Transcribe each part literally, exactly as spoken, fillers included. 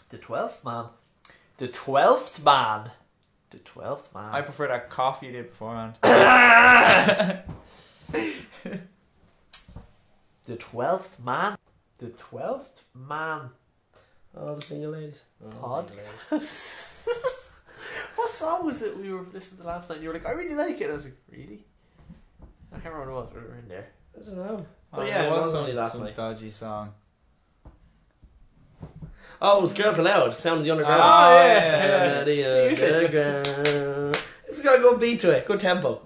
The twelfth man. The twelfth man. The twelfth man. I prefer that cough you did beforehand. The twelfth man. The twelfth man. Oh, the single ladies. Oh, Pod. single ladies. What song was it we were listening to last night? And you were like, I really like it. I was like, really? I can't remember what it was. We were in there. I don't know. Oh, Oh, yeah, there it was was some, only last some night. dodgy song. Oh, it was Girls Aloud. Sound of the Underground. Oh, yes. Sound of the You said- Underground. It's got a good beat to it. Good tempo.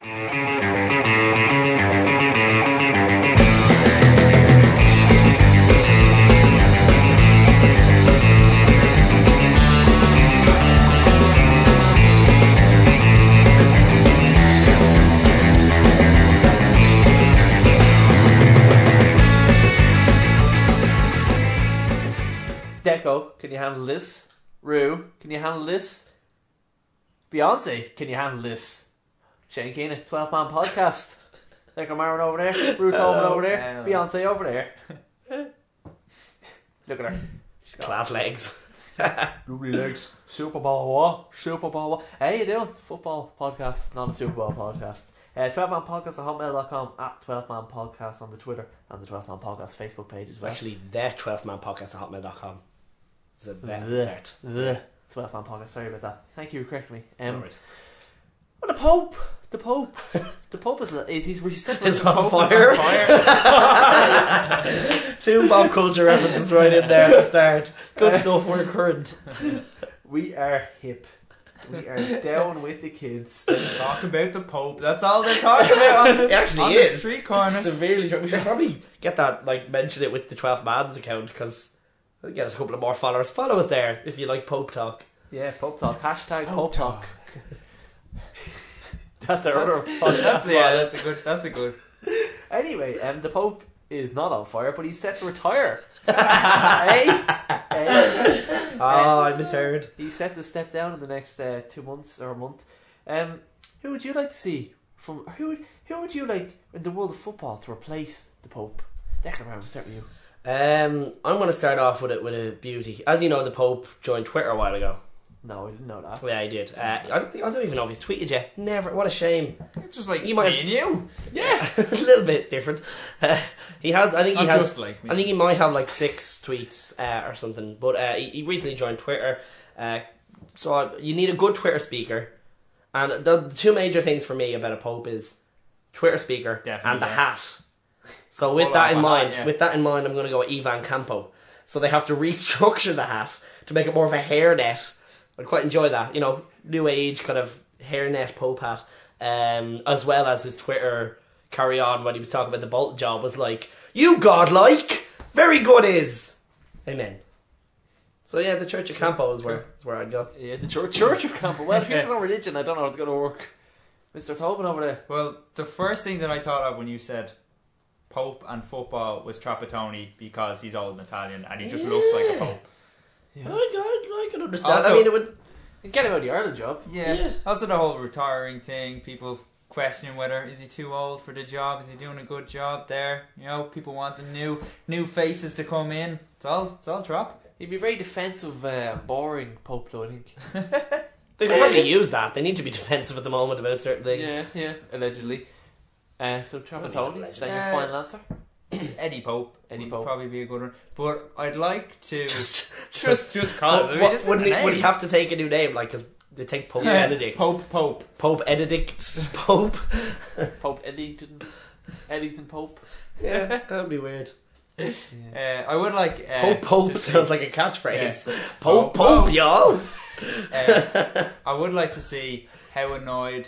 Deco, can you handle this? Rue, can you handle this? Beyonce, can you handle this? Shane Keenan, twelve man podcast. Deco Maron over there, Rue Tolman over there, Hello. Beyonce over there. Look at her. She's got Class legs. lovely legs. Super Bowl what? Super Bowl what? How you doing? Football podcast, not a Super Bowl podcast. Uh, twelve man podcast at hotmail dot com, at twelve man podcast on the Twitter and the twelve man podcast Facebook page as It's well. actually the twelfth man podcast at hotmail dot com. It's a bet at The. the start. The twelve man podcast, sorry about that. Thank you for correcting me. No Um, worries. well, the Pope, the Pope, the Pope is, is he's, he's set to It's the on Pope is fire. fire. Two pop culture references right in there at the start. Good stuff. We're current. We are hip. We are down with the kids. Talk about the Pope. That's all they're talking about on the, It actually on is. the street corners. Severely drunk. We should probably get that, like, mention it with the twelfth man's account because it'll get us a couple of more followers. Follow us there if you like Pope talk. Yeah, Pope Talk. Hashtag Pope, Pope Talk. That's our other That's, podcast. that's yeah. That's a good. That's a good. Anyway, um, the Pope is not on fire, but he's set to retire. hey? Hey? Oh, I misheard. He's set to step down in the next uh, two months or a month. Um, who would you like to see from who? Would, who would you like in the world of football to replace the Pope? Declan, we'll start with you. Um, I'm going to start off with it with a beauty. As you know, the Pope joined Twitter a while ago. No, I didn't know that. Yeah, he did. Uh, I don't. think- I don't even know if he's tweeted yet. Never. What a shame. It's just like You might me have and you. Yeah, a little bit different. Uh, he has. I think he Not has. just like me. I think he might have like six tweets uh, or something. But uh, he, he recently joined Twitter. Uh, so uh, you need a good Twitter speaker. And the, the two major things for me about a Pope is Twitter speaker Definitely, and the yeah. hat. So with Full that off in a mind, hat, yeah. with that in mind, I'm going to go with Ivan Campo. So they have to restructure the hat to make it more of a hairnet. I'd quite enjoy that, you know, new age kind of hairnet Pope hat, um, as well as his Twitter carry on when he was talking about the Bolton job was like, "You godlike, very good is, amen." So yeah, the Church of Campo is where is where I'd go. Yeah, the Church, Church of Campbell. Well, if it's no religion, I don't know how it's going to work. Mister Tobin over there. Well, the first thing that I thought of when you said Pope and football was Trapattoni because he's old and Italian and he just looks like a Pope. Yeah. I, I, I can understand. Also- I mean, it would. Get him out of the Ireland job. Yeah. Yeah. Also the whole retiring thing, people questioning whether is he too old for the job, is he doing a good job there? You know, people wanting new new faces to come in. It's all it's all drop. He'd be very defensive, uh, boring Pope, though, I think. They could probably use that. They need to be defensive at the moment about certain things. Yeah, yeah, allegedly. Uh, so Trapattoni, is that your Uh, final answer? Eddie Pope. Eddie would Pope. probably be a good one. But I'd like to Just, just just cause But I mean, what- it's a wouldn't he, name. would he have to take a new name, like, because they take Pope Yeah, Benedict, Pope Pope. Pope Edict, Pope. Pope Eddington. Eddington Pope. Yeah, that'd be weird. Yeah. Uh, I would like uh, Pope Pope to sounds see- like a catchphrase. Yeah. Pope Pope, Pope, Pope. y'all. Uh, I would like to see how annoyed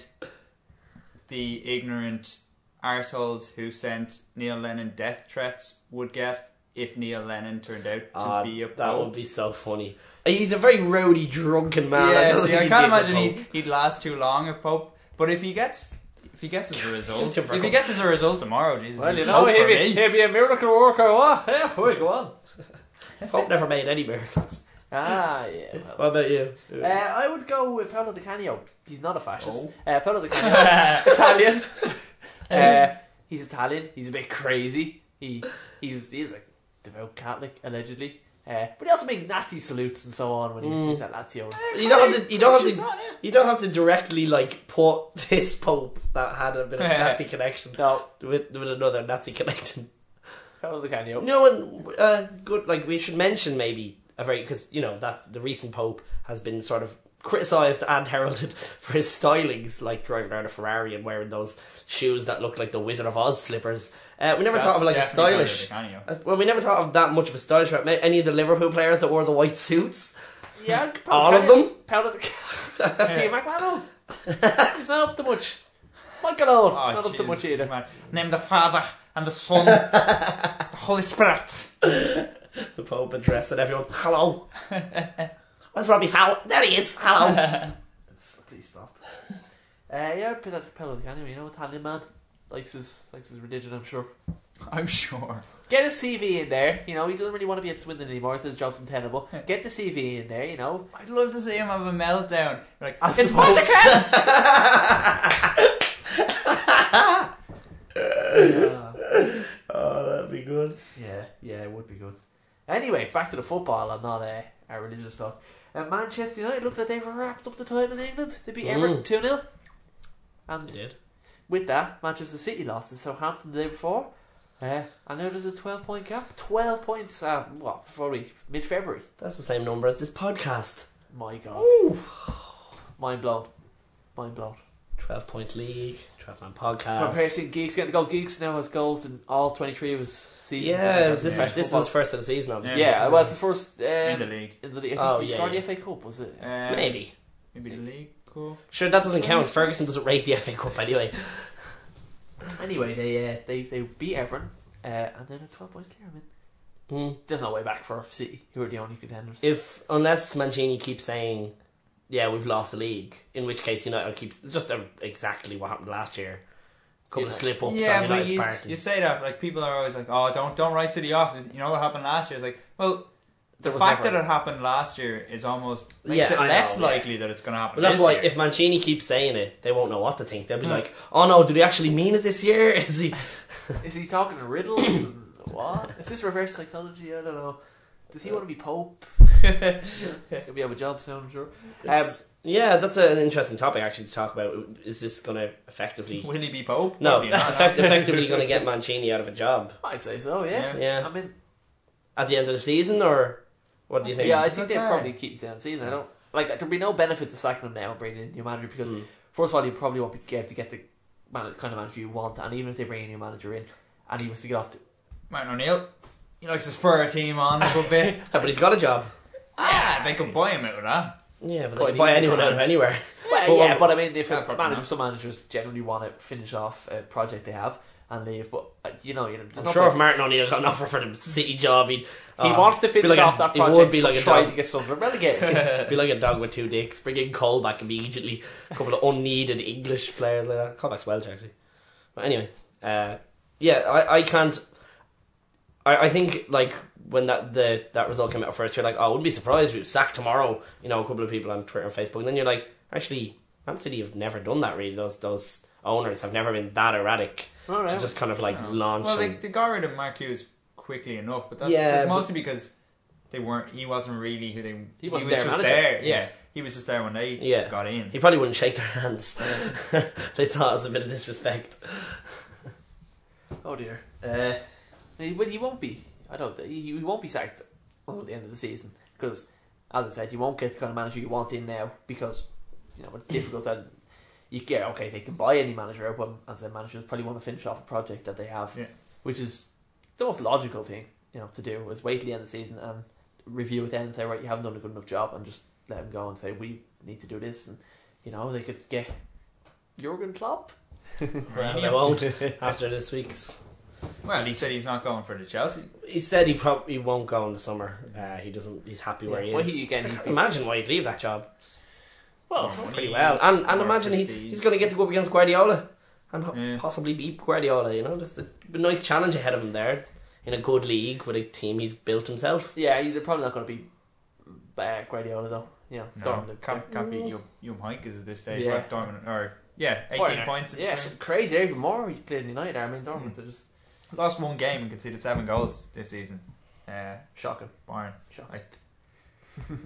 the ignorant arseholes who sent Neil Lennon death threats would get if Neil Lennon turned out to Ah, be a that would pope. be so funny. He's a very rowdy, drunken man. yeah, don't see, think I he'd can't be a good imagine Pope. he'd, he'd last too long a pope. But if he gets, if he gets as a result, Just him for a if he couple- gets as a result tomorrow, Jesus, Well, he's you a know, pope he'd for be, me. he'd be a miracle worker, what? Yeah, well, go on. Pope never made any miracles. Ah, yeah. Well. What about you? Uh, I would go with Paolo Di Canio. He's not a fascist. Oh. Uh, Paolo Di Canio, Italian. Uh, he's Italian. He's a bit crazy. He he's he's a devout Catholic allegedly. Uh, but he also makes Nazi salutes and so on when he, Mm. he's at Lazio. You don't have to. You don't have Shit's to. on, yeah. You don't have to directly like put this Pope that had a bit of Nazi connection No, with with another Nazi connection. Paolo Di Canio. No, and uh, good. Like we should mention maybe a very because you know that the recent Pope has been sort of criticised and heralded for his stylings, like driving around a Ferrari and wearing those shoes that look like the Wizard of Oz slippers. Uh, we never That's thought of like a definitely stylish. Paolo Di Canio. Uh, Well, we never thought of that much of a stylish. Any of the Liverpool players that wore the white suits, Yeah, all of them. Paolo Di Canio. Steve McMahon. He's not up to much. Michael Owen. Oh, not up to Jesus, much either. man. Name the Father and the Son, the Holy Spirit. The Pope addressing everyone. Hello. Where's Robbie Fowler? There he is. Hello. Please stop. Uh, yeah, but that's Paolo Di Canio, you know, Italian man. Likes his, likes his religion, I'm sure. I'm sure. Get his C V in there, you know, he doesn't really want to be at Swindon anymore, so his job's untenable. Get the C V in there, you know. I'd love to see him have a meltdown. Like, I it's suppose. Oh, that'd be good. Yeah, yeah, it would be good. Anyway, back to the football and not uh, our religious talk. Uh, Manchester United looked like they were wrapped up the time in England. They beat Everton Mm. two nil. And Did. with that, Manchester City lost to Southampton the day before. Uh, and now there's a twelve point gap. twelve points, uh, what, probably mid-February. That's the same number as this podcast. My God. Mind blown. Mind blown. twelve point league, twelve man From podcast. Percy, Geeks getting to go. Geeks now has goals in all twenty-three of his seasons. Yeah, in this is professional this is football. his first of the season, obviously. Yeah, well, it's the first um, in the league. In the league. I think Oh, he yeah, scored yeah. the F A Cup, was it? Uh, Maybe. Maybe the league. Cool. Sure, that doesn't count. Ferguson doesn't rate the F A Cup anyway. Anyway, they uh, they they beat Everton, uh, and then at twelve points clear. I mean, Mm. there's no way back for City, who are the only contenders. If unless Mancini keeps saying, "Yeah, we've lost the league," in which case United keeps just uh, exactly what happened last year. Couple Yeah. of slip ups Yeah, on but United's you, part. you say that like people are always like, "Oh, don't don't write City off." You know what happened last year? It's like, well, the There was fact never- that it happened last year is almost makes Yeah, it I less know, yeah. likely that it's going to happen. Well, that's this why year. if Mancini keeps saying it, they won't know what to think. They'll be Hmm. like, "Oh no, do they actually mean it this year? Is he?" Is he talking in riddles? and what? Is this reverse psychology? I don't know. Does he want to be Pope? He'll be have a job soon, I'm sure. Um, It's- yeah, that's an interesting topic actually to talk about. Is this going to effectively? Will he be Pope? No, Probably not. effect- effectively going to get Mancini out of a job I'd say so. Yeah. Yeah. I mean, at the end of the season, or what do you think? yeah, I think they'll Okay. probably keep him down the season. I don't like. There'll be no benefit to sacking him now and bringing in a new manager because Mm. first of all, you probably won't be able to get the man- kind of manager you want, and even if they bring a new manager in, and he was to get off, to, Martin O'Neill. He likes to spur a team on a good bit. Yeah, but he's got a job. Yeah, they could buy him out of that. Yeah, but Quite they can buy easy anyone out of manage. anywhere. well, But- yeah, but I mean, if Yeah, a probably manager, not. some managers generally want to finish off a project they have and leave, but uh, you know, you know, there's I'm no sure if place- Martin O'Neill got an offer for the City job, he'd he uh, wants to be finish like a- off that he would project, be but like a try dog. to get Sunderland relegated. be like a dog with two dicks. Bring in Cole back immediately. A couple of unneeded English players like that. Callback's Welsh actually. But anyway, uh, yeah, I, I can't. I, I think like when that the that result came out first, you're like, oh, I wouldn't be surprised if it was sacked tomorrow. You know, a couple of people on Twitter and Facebook, and then you're like, actually, Man City have never done that. Really, those those owners have never been that erratic All right. to just kind of like No. launch. Well, they, and- they got rid of Mark Hughes quickly enough, but that's, Yeah, that's but- mostly because they weren't. He wasn't really who they. He wasn't was their just manager. there. Yeah. Yeah, he was just there when they Yeah. got in. he probably wouldn't shake their hands. They saw it as a bit of disrespect. Oh dear. Uh, he, well, he won't be. I don't. He, he won't be sacked until the end of the season because, as I said, you won't get the kind of manager you want in now because you know it's difficult and you get okay. They can buy any manager out, but as a manager, probably want to finish off a project that they have, Yeah. which is the most logical thing you know to do is wait till the end of the season and review it then and say right, you haven't done a good enough job, and just let them go and say we need to do this, and you know they could get Jurgen Klopp. Well, they won't after this week's. Well, he said he's not going for the Chelsea. He said he probably won't go in the summer. Uh, he doesn't. He's happy where Yeah, he well, is. he- again, I he- can't imagine why he'd leave that job. Well, More Pretty money, well, and and more imagine he, prestige. he's going to get to go up against Guardiola and ho- Yeah. possibly beat Guardiola. You know, just a, a nice challenge ahead of him there in a good league with a team he's built himself. yeah, he's probably not going to be uh, Guardiola though. You know, No, Dortmund. can't, can't beat Yum, Yum Heynckes at this stage. Yeah. Right? Dortmund, or yeah, eighteen Bayern. points. in Yeah, the it's crazy. Even more he played in United. I mean, Dortmund Mm. are just Lost one game and conceded seven goals this season. Uh, Shocking. Bayern. Shocking. Like,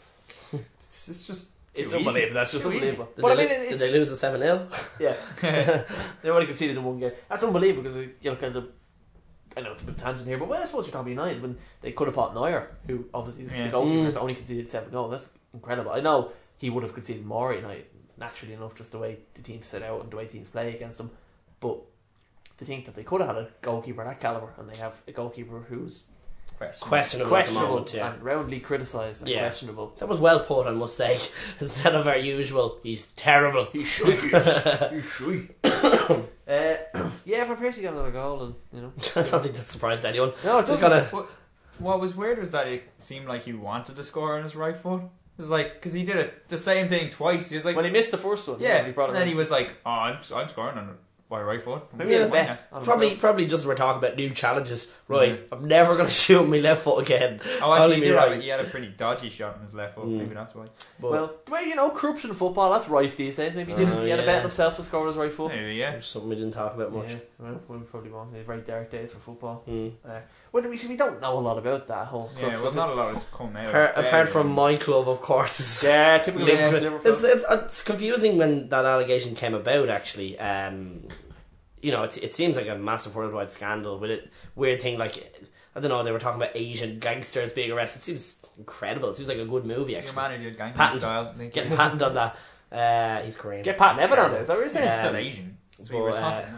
it's just It's too easy. unbelievable. That's just Too easy. unbelievable. Did, But I they, mean, lo- it's, did they lose at seven nil? yeah, they only conceded in one game. That's unbelievable because you look at the. I know it's a bit of a tangent here, but when I suppose you're talking about United when they could have bought Neuer, who obviously is Yeah. the goalkeeper, Mm. has only conceded seven goals. That's incredible. I know he would have conceded more at United, naturally enough, just the way the teams set out and the way teams play against them. But to think that they could have had a goalkeeper that caliber, and they have a goalkeeper who's Question. Questionable, at the questionable moment, yeah. and roundly criticised and Yeah. questionable. That was well put, I must say. Instead of our usual, he's terrible. He's shite. He's shite. uh, yeah, Van Persie got another goal, and you know, I don't think that surprised anyone. no, it Just doesn't. gotta- What, what was weird was that it seemed like he wanted to score on his right foot. It was like, because he did it the same thing twice. He was like, When he missed the first one, yeah, he brought it and then around. he was like, oh, I'm, I'm scoring on my right foot. Maybe Yeah, a bet on Probably, himself. probably just we're talking about new challenges. Right, I'm never going to shoot my left foot again. Oh, Only actually, he, me did right. have, he had a pretty dodgy shot on his left foot. Mm. Maybe that's why. But Well, the way you know corruption in football, that's rife these days. Maybe he didn't. Oh, he had a yeah. bet on himself to score on his right foot. Maybe, yeah. there's something we didn't talk about much. Yeah, well, we probably won't. They're very dark days for football. Mm. Well, we see, we don't know a lot about that whole. Yeah, club well, stuff. not a lot has come out. Apart, there, apart from really. my club, of course, is Yeah, typical linked yeah, to it. Liverpool. It's, it's it's confusing when that allegation came about. Actually, um, you know, it's, it seems like a massive worldwide scandal with it. Weird thing, like I don't know, they were talking about Asian gangsters being arrested. It seems incredible. It seems like a good movie. Your Actually, man who did Gangnam Patent. Style. I think getting he's patent on that. Uh, he's Korean. Get Pat It's Nevin on terrible. it. Is that what you're saying? he's Um, still Asian. That's what we were but, talking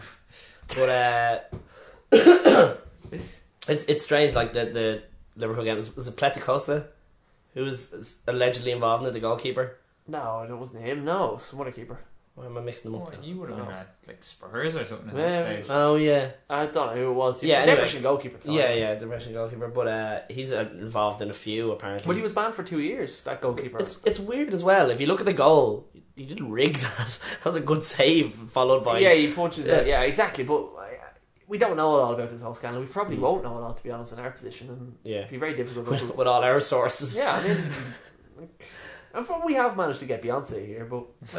uh, about. But uh, it's it's strange. Like the the Liverpool game was, was it Pleticosa who was allegedly involved in it, the goalkeeper. No, it wasn't him. No, some other keeper. Why am I mixing them up? Oh, now? you would have No. been at like Spurs or something at Yeah. that stage. Oh yeah, I don't know who it was. He Yeah, was anyway. a Russian goalkeeper. at the time. yeah, yeah. The Russian goalkeeper, but uh, he's uh, involved in a few apparently. But he was banned for two years. That goalkeeper. It's it's weird as well. If you look at the goal, he didn't rig that. That was a good save, followed by yeah, he punches. Yeah. Yeah, yeah exactly. But uh, we don't know a lot about this whole scandal. We probably Mm. won't know a lot, to be honest, in our position, and yeah, it'd be very difficult. to- with, with all our sources. yeah, I mean, and for, we have managed to get Beyonce here, but it's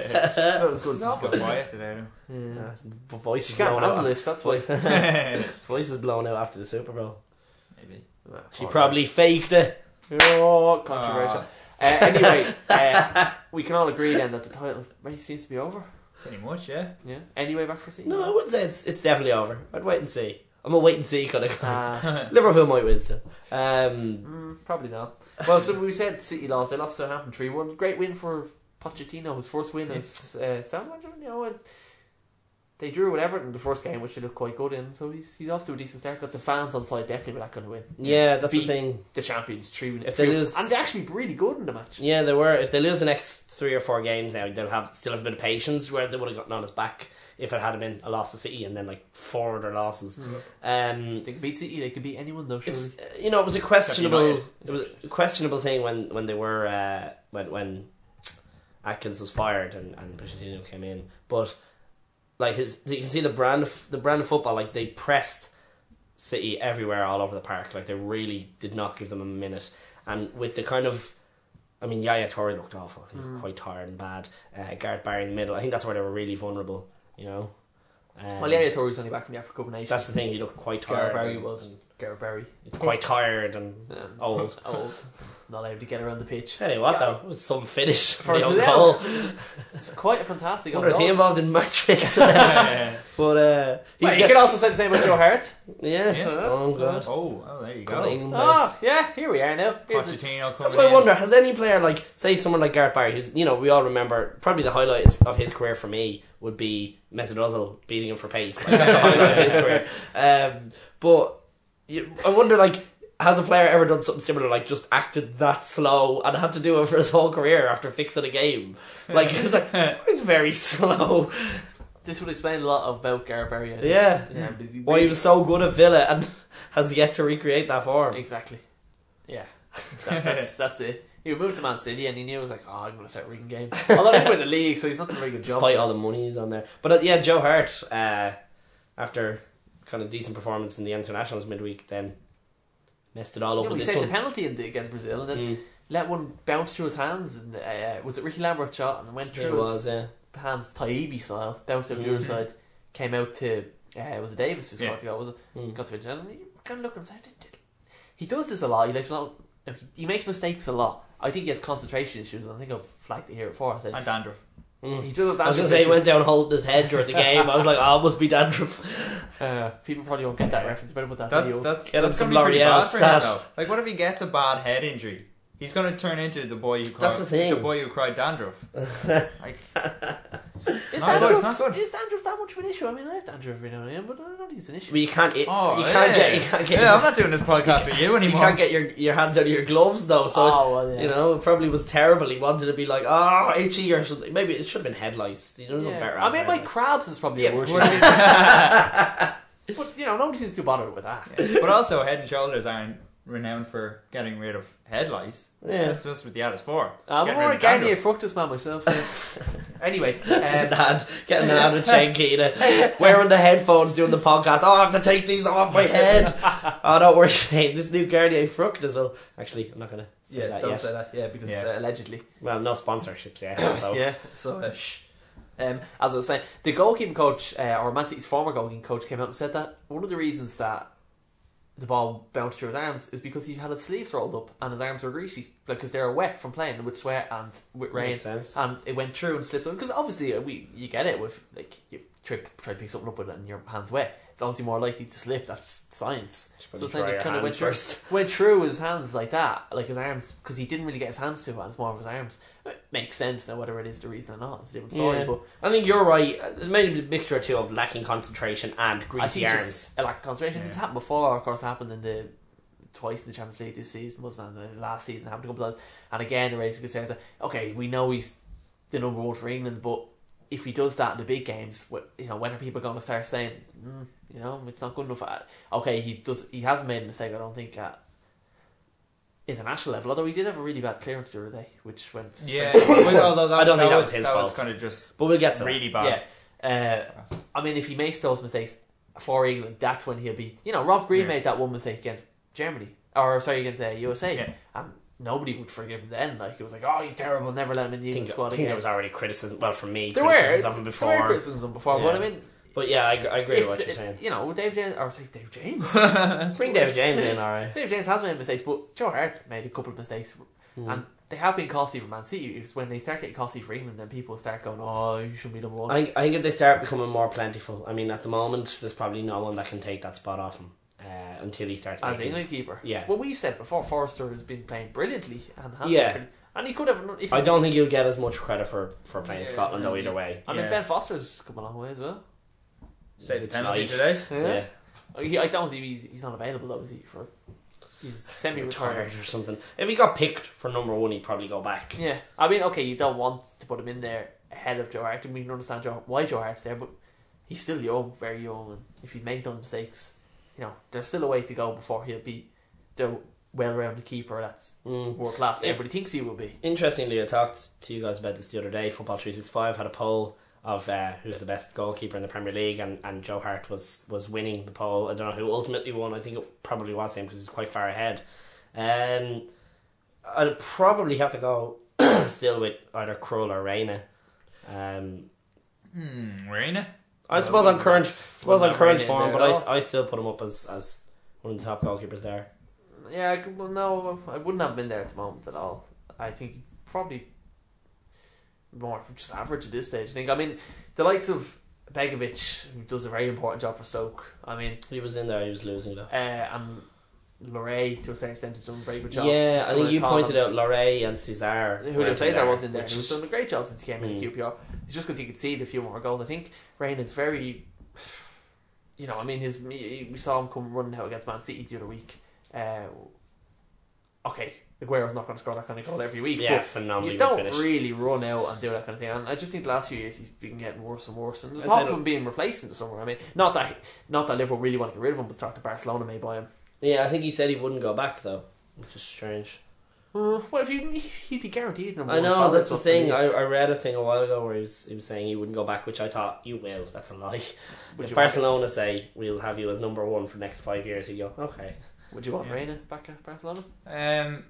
not as good as He's awful it's quiet today. going. Uh, Yeah. v- voice She is can't blown handle out. this. That's why. though. Voice is blown out after the Super Bowl. Maybe. She probably faked it. Oh, controversial. Ah, Uh, anyway, uh, we can all agree then that the title race seems to be over. pretty much, yeah. Yeah. Anyway, back for City. No, I wouldn't say it's it's definitely over. I'd wait and see. I'm a wait and see kind of guy. Uh, Liverpool might win still. Um, mm, probably not. Well, so we said City lost. They lost to Southampton three one. Great win for Pochettino. His first win as uh, Southampton. You know, and they drew with Everton the first game, which they looked quite good in. So he's he's off to a decent start. Got the fans on side definitely were that going to win. yeah, that's the Beat thing. The champions three. If they lose- and they actually really good in the match. Yeah, they were. If they lose the next three or four games now, they'll have still have a bit of patience. Whereas they would have gotten on his back if it had been a loss to City and then like four other losses. Um, They could beat City. They could beat anyone though. Surely. it's uh, you know it was a questionable United. it was a questionable thing when, when they were uh, when when Atkins was fired and and Pochettino came in, but like his you can see the brand of the brand of football, like they pressed City everywhere all over the park, like they really did not give them a minute. And with the kind of I mean Yaya Toure looked awful, he looked Mm. quite tired and bad. uh, Gareth Barry in the middle, I think that's where they were really vulnerable, you know. Um, Well, Yaya Toure was only back from the Africa Cup of Nations. that's the thing, he looked quite Gareth tired. Barry and- was and Gareth Barry. quite tired and Um, old. old, not able to get around the pitch. Hey, what Yeah. though? It was some finish For for the us own now. goal. It's quite a fantastic. Wonder is goal. he involved in match fixing? But uh, he Well, you get- could also say the same about Joe Hart. yeah. Yeah. Oh god. Oh, oh, there you Coming to go. England Oh, place. yeah, here we are now. Here's the- Pochettino coming That's why I in. wonder, has any player, like, say someone like Gareth Barry, who's, you know, we all remember, probably the highlight of his career for me would be Mesut Ozil beating him for pace. Like, that's the highlight of his career. Um, but you, I wonder, like, has a player ever done something similar, like just acted that slow and had to do it for his whole career after fixing a game? Like, it's like, he's very slow. This would explain a lot about Gareth Barry. I think. Yeah. yeah because he Why he was so good at Villa and has yet to recreate that form. exactly. Yeah, that, that's that's it. He moved to Man City and he knew he was like, oh, I'm going to start rigging games. Although they win the league, so he's not doing a very good job. Despite all the money he's on there. But uh, yeah, Joe Hart, uh, after kind of decent performance in the internationals midweek, then messed it all up Yeah, with he this saved one. the penalty in the, against Brazil and then Mm, let one bounce through his hands. And uh, was it Ricky Lambert shot and went it through was, his yeah. hands, Taibbi style, bounced out the Mm. other side, came out to uh, was it Davis who scored Yeah. the goal? Was it? Mm. Got to it, and you kind of look and say, did, did, he does this a lot. He likes not. He makes mistakes a lot. I think he has concentration issues. I think I've flagged it here before. I said, And dandruff. Mm. He does have I was going dandruff to say he issues. went down holding his head during the game. I was like, oh, it must be dandruff. Uh, people probably won't get that reference. Better put that That's video. that's, Get him that's some gonna be pretty L'Oreal bad for him, stat. though. Like, what if he gets a bad head injury? He's going to turn into the boy who cried, That's the thing. the boy who cried dandruff. Like, Is not dandruff, good, it's not good. Is dandruff that much of an issue? I mean, I have dandruff every now and then, but I don't think it's an issue. But you can't. It, oh, you can't yeah. get. You can't get. Yeah, I'm not doing this podcast with you You anymore. can't get your, your hands out of your gloves though. So oh, well, yeah. you know, it probably was terrible. He wanted to be like, oh, itchy or something. Maybe it should have been head lice. You know, Yeah. better. I mean, head like lice. crabs is probably Yeah, a worse but- issue. But, you know, nobody seems to bother with that. Yeah. But also, Head and Shoulders aren't renowned for getting rid of head lice. Yeah. That's just what the ad is for. I'm Getting more rid a of Garnier dandruff. fructus man myself. Anyway, Getting um, an ad, getting an ad with Shane Keena, wearing the headphones, doing the podcast. Oh, I have to take these off my head. Oh, don't worry, Shane. This new Garnier Fruct as well. Actually, I'm not gonna say yeah, that don't yet. say that. Yeah, because Yeah. Uh, allegedly. Well, no sponsorships yet. So Yeah, so uh, shh. Um, as I was saying, the goalkeeping coach, uh, or Man City's former goalkeeping coach, came out and said that one of the reasons that the ball bounced through his arms is because he had his sleeves rolled up and his arms were greasy, like because they were wet from playing with sweat and with rain, makes sense. and it went through and slipped on. Because obviously, uh, we you get it with like you try, try to pick something up with it and your hands wet. It's obviously more likely to slip. That's science. Should So probably it's like try it your kind of went hands through, first. went through his hands like that, like his arms, because he didn't really get his hands to it. And it's more of his arms. It makes sense now, whether it is the reason or not. It's a different story. Yeah. But I think you're right. It may be a mixture too of lacking concentration and I greasy think it's arms. just a lack of concentration. Yeah. It's happened before. Of course, it happened in the twice in the Champions League this season, wasn't it? And the last season it happened a couple of times. And again, it raises concerns. That, okay, we know he's the number one for England, but if he does that in the big games, what, you know, when are people going to start saying, mm, you know, it's not good enough? At, okay, he does. He hasn't made a mistake. I don't think at international level. Although he did have a really bad clearance the other day, which went. Yeah, straight to- well, although that, I don't think that was was his that was fault. kind of just But we'll get to really bad. Yeah. Uh, I mean, if he makes those mistakes for England, that's when he'll be. You know, Rob Green Yeah. made that one mistake against Germany, or sorry, against uh, U S A, Yeah. and nobody would forgive him then. Like it was like, oh, he's terrible, never let him in the I England think, squad I think again. there was already criticism. Well, from me, There were, criticism of him there before. were criticism before, but Yeah. I mean, But yeah, I, I agree if with what the- you're saying. You know, Dave James, or sorry, Dave James. Bring David James in, alright. Dave James has made mistakes, but Joe Hart's made a couple of mistakes, Mm. and they have been costly for Man City. It's when they start getting costly for England, then people start going, "Oh, you should be number one." I think, I think if they start becoming more plentiful, I mean, at the moment, there's probably no one that can take that spot off him uh, until he starts As making. England keeper, Yeah. Well, we've said before, Forrester has been playing brilliantly, and has Yeah. been pretty- and he could have. If I don't think he'll get as much credit for, for playing Yeah. Scotland though. Either way, I mean, Yeah. Ben Foster's come a long way as well. Say the It's penalty life. today. yeah, He, I don't think he's, he's not available though, is he? For he's semi-retired. retired or something. If he got picked for number one, he'd probably go back. Yeah, I mean, okay, you don't want to put him in there ahead of Joe Hart. I mean, you can understand Joe, why Joe Hart's there, but he's still young, very young, and if he's making no mistakes, you know, there's still a way to go before he'll be the well-rounded keeper that's Mm. world class. Yeah. Everybody thinks he will be. Interestingly, I talked to you guys about this the other day. Football three sixty-five had a poll of uh, who's the best goalkeeper in the Premier League, and, and Joe Hart was, was winning the poll. I don't know who ultimately won. I think it probably was him because he's quite far ahead. Um, I'd probably have to go still with either Krull or Reina. Um, Hmm, Reina. I suppose on current, suppose on have current Reina in form, there but at all. I, I still put him up as, as one of the top goalkeepers there. Yeah, I could- well, no, I wouldn't have been there at the moment at all. I think he probably more just average at this stage. I think. I mean, the likes of Begovic, who does a very important job for Stoke. I mean, He was in there, he was losing though. uh, and Lorray to a certain extent has done a very good job. Yeah, since I think coming you in Tottenham. pointed out Lorray and Cesar. Julio weren't in Cesar there, was in there. which He's is- done a great job since he came in Mm. at Q P R. It's just because he could see a few more goals. I think Rain is very, you know, I mean, his we saw him come running out against Man City the other week. Uh, okay, Aguero's not going to score that kind of goal every week, Yeah, but phenomenally you don't finished. really run out and do that kind of thing. And I just think the last few years he's been getting worse and worse. And there's I'd talk say of him being replaced in the summer. I mean, not that not that Liverpool really want to get rid of him, but talk to Barcelona may buy him. Yeah, I think he said he wouldn't go back though, which is strange. Uh, what if you he'd be guaranteed number I one know forward, that's the so thing. to I, leave. I read a thing a while ago where he was, he was saying he wouldn't go back, which I thought you will. That's a lie. Would If you Barcelona say we'll have you as number one for the next five years, he'd go okay. Would you want Yeah. Reina back at Barcelona? Um,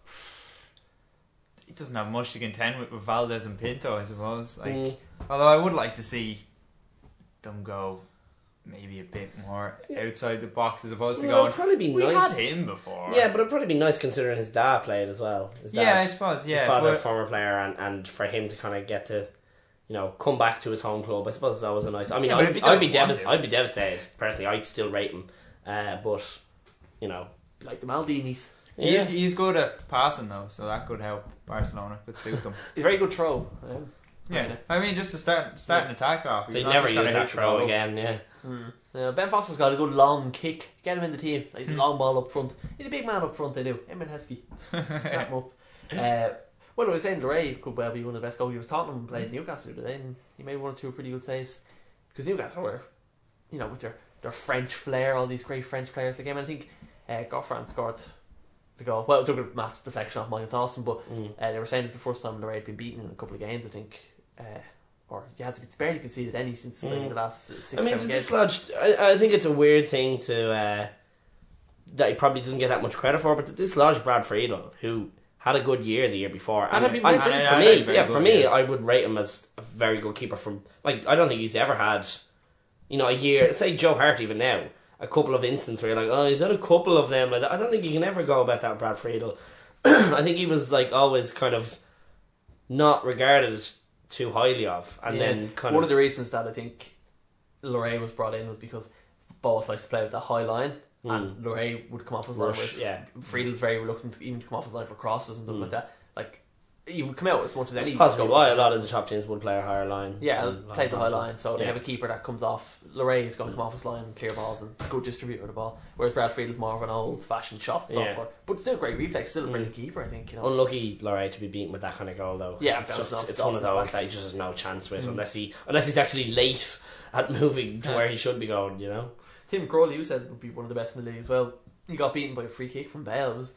he doesn't have much to contend with with Valdez and Pinto, I suppose. Like, Mm. although I would like to see them go maybe a bit more outside the box as opposed to Well, going. it'd probably be we nice. had him before. Yeah, but it'd probably be nice considering his dad played as well. His dad, yeah, I suppose. Yeah, his father, a but, former player, and, and for him to kind of get to, you know, come back to his home club. I suppose that was a nice. I mean, Yeah, but I'd, if he I'd be doesn't want devastated. to. I'd be devastated personally. I'd still rate him, uh, but you know, Like the Maldinis. yeah. he's he's good at passing though, so that could help Barcelona. Could suit them. He's a very good throw. Um, Yeah, I mean, just to start start an attack off. They You're not never just use gonna that hit the throw ball. again. Yeah, mm. Yeah, Ben Foster's got a good long kick. Get him in the team. Like, he's a Mm. long ball up front. He's a big man up front. They do. Him and Heskey. Snap him up. Uh, well, I was saying Ray could well be one of the best goalkeepers. Tottenham played Newcastle today, and he made one or two pretty good saves. Because Newcastle were, you know, with their, their French flair, all these great French players. They came in. I think uh, Goffran scored the goal. Well, it took a massive deflection off Michael Dawson, but mm. uh, they were saying it's the first time Ray had been beaten in a couple of games. I think. Uh, or he has it's barely conceded any since uh, Mm. the last uh, six, I mean, seven this games. lodge. I, I think it's a weird thing to uh, that he probably doesn't get that much credit for, but this lodge Brad Friedel, who had a good year the year before, And and had been I- been for brilliant. yeah, me, very yeah, good, for me, yeah. I would rate him as a very good keeper. From like, I don't think he's ever had, you know, a year. Say Joe Hart even now, a couple of instances where you're like, oh, he's had a couple of them. Like that. I don't think you can ever go about that with Brad Friedel. I think he was like always kind of not regarded too highly of, and Yeah. then kind One of, of the reasons that I think Lorraine was brought in was because Boss likes to play with that high line, Mm. and Lorraine would come off his line. rush. Whereas Yeah, Friedel's very reluctant to even to come off his line for crosses and stuff Mm. like that. Like, he would come out as much as it's any. possible why a lot of the top teams would play a higher line. Yeah, than and plays a high line, so they Yeah. have a keeper that comes off. Lorraine is going to come off his line and clear balls and good distributor of the ball. Whereas Brad Friedel's more of an old fashioned shot stopper, Yeah. but still great reflex, still a Mm. brilliant keeper, I think. You know, Unlucky Lorraine to be beaten with that kind of goal though. 'cause Yeah, it's that was just not- it's one of Dawson's those back. that he just has no chance with Mm. unless he unless he's actually late at moving to Yeah. where he should be going. You know, Tim Crowley, you said would be one of the best in the league as well. He got beaten by a free kick from Bale. It was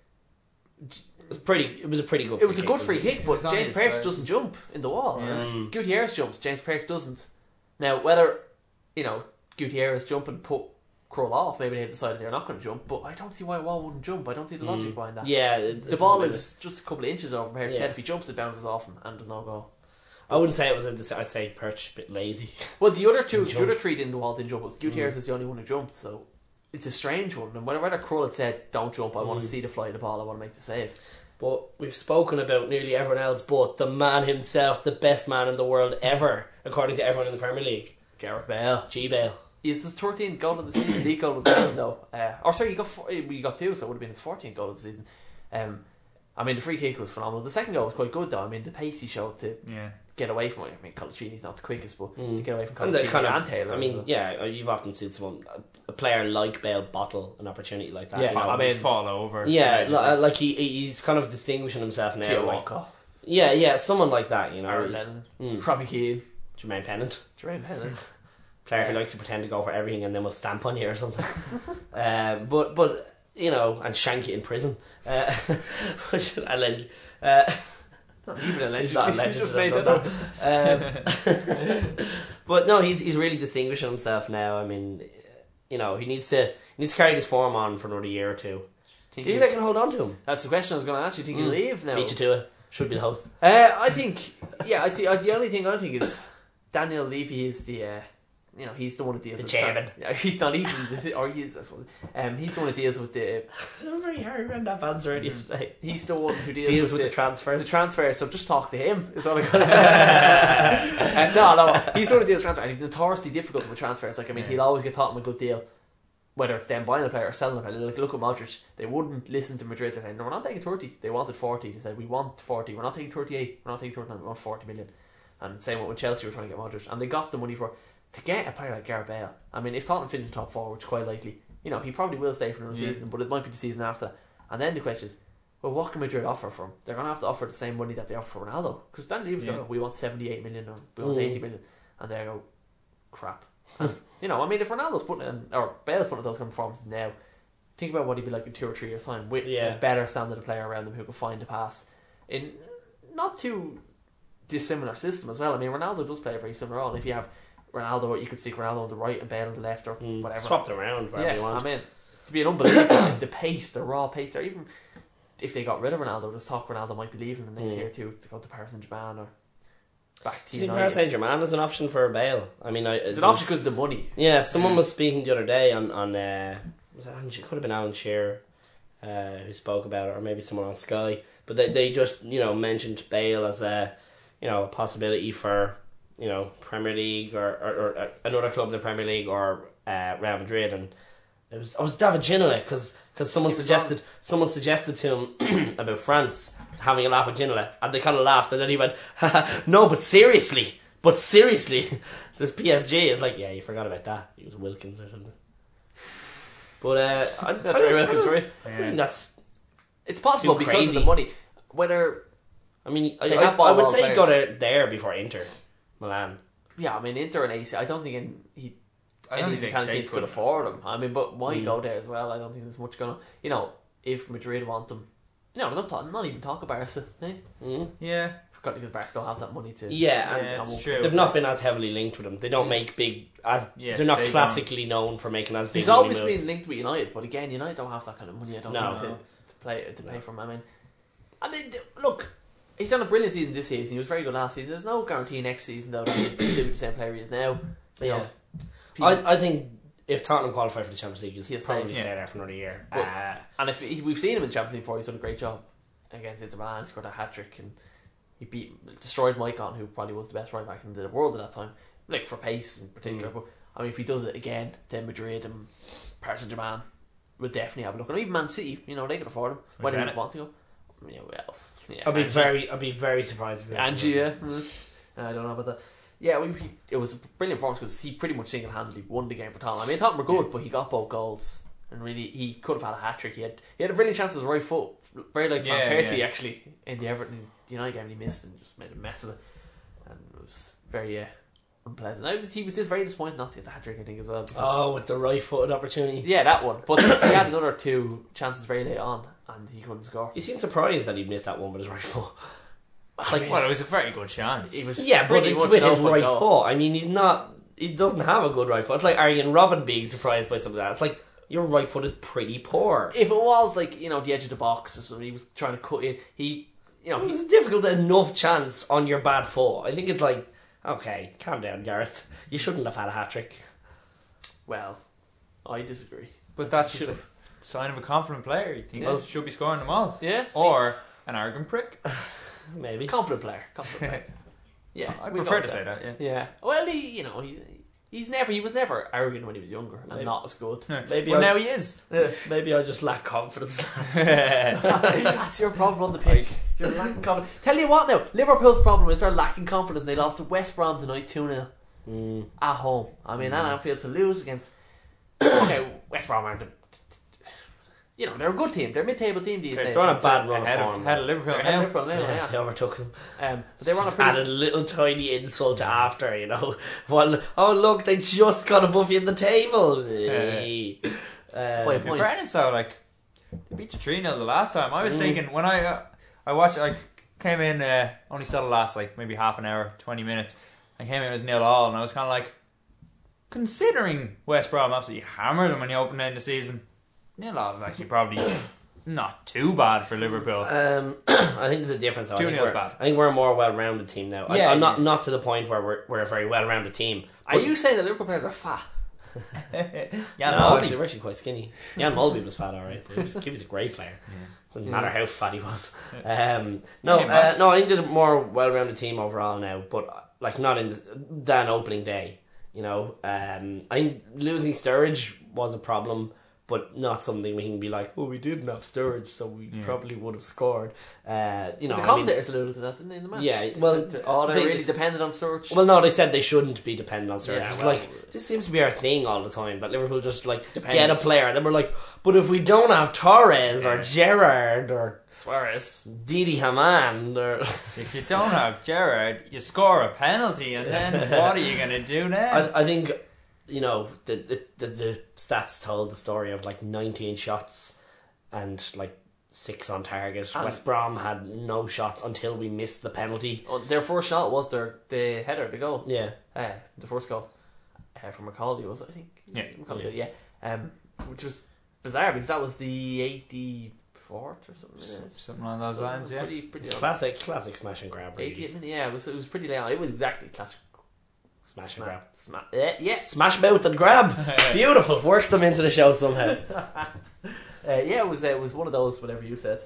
it was pretty. It was a pretty good. It was free a good kick, free wasn't kick, It but was on James his Pearce side. doesn't jump in the wall. Yeah. It's- Mm. Gutierrez jumps, James Pearce doesn't. Now, whether, you know, Gutierrez jump and put Kroll off, maybe they decided they're not going to jump, but I don't see why Wall wouldn't jump. I don't see the logic Mm. behind that. Yeah, it, The it ball doesn't is just a couple of inches over from here. Yeah. Said if he jumps, it bounces off him and does not go. I wouldn't say it was a. I'd say Perch a bit lazy. Well, the other two, Didn't the jump. other three didn't Wall didn't jump. Was Gutierrez Mm. was the only one who jumped, so it's a strange one. And whether, whether Kroll had said, "Don't jump, I want Mm. to see the fly of the ball, I want to make the save." But we've spoken about nearly everyone else, but the man himself, the best man in the world ever, according to everyone in the Premier League, Gareth Bale. G Bale. He's his thirteenth goal of the season, league goal of the season though. Uh, or sorry, he got four, we got two, so it would have been his fourteenth goal of the season. Um, I mean, the free kick was phenomenal. The second goal was quite good though. I mean, the pace he showed to Yeah. get away from it. I mean, Colaccini's not the quickest, but Mm. to get away from And the Colaccini kind and, of, Taylor. I mean, yeah, you've often seen someone, a player like Bale, bottle an opportunity like that. Yeah, you know? I mean- fall over. yeah, allegedly. li- like he he's kind of distinguishing himself now. Theo like- Walcott, yeah, yeah, someone like that, you know. Aaron Lennon, Mm. Robbie Keane, Jermaine Pennant, Jermaine Pennant. player who likes to pretend to go for everything and then will stamp on you or something. um, but but you know, and shank you in prison. Uh, which allegedly. Uh, Not even a legend. He's not a He legend, just so made I've that done up. Um, but no, he's he's really distinguishing himself now. I mean, you know, he needs to he needs to carry this form on for another year or two. Do you think they can hold on to him? That's the question I was going to ask you. Do you think Mm. he'll leave now? Beat you to it. Should be the host. Uh, I think, yeah, I see. Uh, the only thing I think is Daniel Levy is the, uh, you know, he's the one that deals The with chairman. trans- yeah, he's not even, the, or he is, I suppose. Um, he's the one that deals with the. I'm very hard around that answer already Mm. today. He's the one who deals, Deals with, with the transfers. the transfer. So just talk to him. Is all I gotta say. uh, no, no, he's the one who deals with transfer, and he's notoriously difficult with transfers. Like, I mean, Yeah. he'll always get Tottenham a good deal. Whether it's them buying a player or selling a player, like look at Modric, they wouldn't listen to Madrid. They're saying, no, we're not taking thirty. They wanted forty. They said, we want forty. We're not taking thirty-eight. We're not taking thirty-nine. We want forty million. And same with when Chelsea were trying to get Modric, and they got the money for to get a player like Gareth Bale. I mean, if Tottenham finish top four, which is quite likely, you know, he probably will stay for another Yeah. season, but it might be the season after. And then the question is, well, what can Madrid offer for him? They're going to have to offer the same money that they offer for Ronaldo, because Dan Levy's Yeah. going, we want seventy-eight million or we want Mm. eighty million, and they go, crap. And, you know, I mean, if Ronaldo's putting in, or Bale's putting in those kind of performances now, think about what he'd be like in two or three years' time with Yeah. a better standard of player around him who can find a pass in not too dissimilar system as well. I mean, Ronaldo does play a very similar role. And if you have Ronaldo, you could stick Ronaldo on the right and Bale on the left or Mm. whatever. Swap them around wherever Yeah, you want. I mean, to be an unbelievable like, the pace, the raw pace there. Even if they got rid of Ronaldo, just talk Ronaldo might be leaving the next Mm. year too to go to Paris Saint Germain or back Do to you think United. Paris Saint Germain is an option for Bale? I mean, I, It's an option because of the money. Yeah, someone was speaking the other day on on uh, was it, Alan- it could have been Alan Shearer uh, who spoke about it, or maybe someone on Sky. But they they just you know mentioned Bale as a you know a possibility for you know Premier League or, or, or another club in the Premier League or uh, Real Madrid, and it was I was David Ginola because someone He was suggested on. someone suggested to him about France having a laugh at Ginola, and they kind of laughed, and then he went, "No, but seriously." But seriously, this P S G is like, yeah, you forgot about that. He was Wilkins or something. But uh, I, That's I very don't- Wilkins, I don't- right? I think that's. It's possible Too because crazy. of the money. Whether I mean, I, They I, have I would ball say he got players. it there before Inter, Milan. yeah, I mean Inter and A C. I don't think in, he I don't any of the think kind of they teams could could afford him. I mean, but why Mm. go there as well? I don't think there's much going on. You know, if Madrid want them, you know, don't talk, not even talk about Barca. Eh? Mm. Yeah. Forgot because Barca don't have that money to. Yeah, and and it's won't true. pay They've for not it. been as heavily linked with him. They don't make big as Yeah, they're not they classically known for making as big. He's money always moves. been linked with United, but again, United don't have that kind of money. I don't No. think to, No. to play to pay No. for him. I mean, I mean, th- look, he's done a brilliant season this season. He was very good last season. There's no guarantee next season though that he'll still be the same player he is now. You Yeah. know, people- I, I think if Tottenham qualify for the Champions League, he'll He'll probably stay. stay Yeah. there for another year. But- uh, and if he, we've seen him in the Champions League before, he's done a great job against Inter Milan. He scored a hat trick and he beat destroyed Maicon, who probably was the best right back in the world at that time, like for pace in particular. Mm. But I mean, if he does it again, then Madrid and Paris Saint Germain will definitely have a look. And even Man City, you know, they could afford him. Whether Janet. they want to go, yeah, well, yeah. I'd be Angie. very, I'd be very surprised if he Angie, yeah. Mm. I don't know about that. Yeah, we, he, it was a brilliant performance because he pretty much single-handedly won the game for Tottenham. I mean, Tottenham were good, but he got both goals, and really he could have had a hat trick. He had he had a brilliant chance with his right foot, very like Van Yeah, Persie yeah. actually in the Everton United game, and he missed and just made a mess of it, and it was very uh, unpleasant. I was, he was just very disappointed not to get the hat trick, I think, as well. because- Oh, with the right-footed opportunity. yeah, that one. But he had another two chances very late on, and he couldn't score. You seem surprised that he missed that one with his right foot. Like, Well, it was a very good chance. He was yeah, but pretty it's much with an his open right goal. foot. I mean, he's not. He doesn't have a good right foot. It's like Arjen Robben being surprised by something like that. It's like your right foot is pretty poor. If it was like, you know, the edge of the box or something, he was trying to cut in. He, you know, It was he's a difficult enough chance on your bad foot. I think it's like, okay, calm down, Gareth. You shouldn't have had a hat trick. well, I disagree. But that's just a Should've. sign of a confident player. He thinks Yeah. he should be scoring them all. Yeah, Or an arrogant prick. Maybe. confident player, confident player. Yeah, I'd we prefer go to with say that, yeah. Yeah, well, he, you know, he, he's never, he was never arrogant when he was younger, and Maybe. not as good. Maybe well, I- now he is. Maybe I just lack confidence. That's your problem on the pitch. You're lacking confidence. Tell you what, now Liverpool's problem is they're lacking confidence. And they lost to West Brom tonight, two nil Mm. at home. I mean, at Anfield to lose against. Okay, West Brom aren't. A, you know, they're a good team. They're a mid-table team these days. They're on a bad run Ahead of of, form. ahead of Liverpool They're ahead of now. Liverpool now, Yeah, yeah. they overtook them. Um, but they were on a Just pretty. added a little tiny insult after, you know. Well, oh look, they just got above you in the table. Hey. Um, Wait, In point. fairness though, like, they beat you three nil the last time. I was Mm. thinking, when I uh, I watched, I came in, uh, only saw the last, like, maybe half an hour, twenty minutes. I came in, it was nil all, and I was kind of like, considering West Brom absolutely hammered them when you opened in the season, nil all is actually probably not too bad for Liverpool. Um, I think there's a difference. Though. I Two think nil's we're- bad. I think we're a more well-rounded team now. I, Yeah, I'm not yeah. not to the point where we're we're a very well-rounded team. Are you saying that Liverpool players are fat? Yeah, no, no, actually, we're actually quite skinny. Jan Mulby was fat, all right. He was, he was a great player. Doesn't matter how fat he was. Um, no, Hey, uh, man. no, I think there's a more well-rounded team overall now, but uh, like not in the, than opening day. You know, um, I think losing Sturridge was a problem, but not something we can be like, oh, we didn't have Sturridge, so we Yeah. probably would have scored. Uh, you know, the I mean- commentators alluded to that, didn't they, in the match? Yeah, They well, said that, oh, they're they- really dependent on Sturridge. Well, no, they said they shouldn't be dependent on Sturridge. Yeah, It's well, like this seems to be our thing all the time that Liverpool just like Depends. get a player, and then we're like, but if we don't have Torres or Gerrard or Suarez. Didi Hamann or if you don't have Gerrard, you score a penalty, and then what are you going to do now? I, I think you know the, the the the stats told the story of like nineteen shots and like six on target. And- West Brom had no shots until we missed the penalty. Oh, their first shot was their the header, the goal. Yeah, Uh, the first goal uh, from McCauley was it, I think. Yeah. McCauley, yeah. Um, which was bizarre because that was the eighty fourth or something. Yeah. Something along those So, lines, yeah. Pretty, pretty Classic, classic smash and grab. Really. eighty-eight minutes, yeah, it was, it was pretty late on. It was exactly classic. Smash and Sma- grab. Sma- yeah, yeah. Smash mouth and grab. Beautiful. Work them into the show somehow. uh, yeah, it was uh, it was one of those, whatever you said.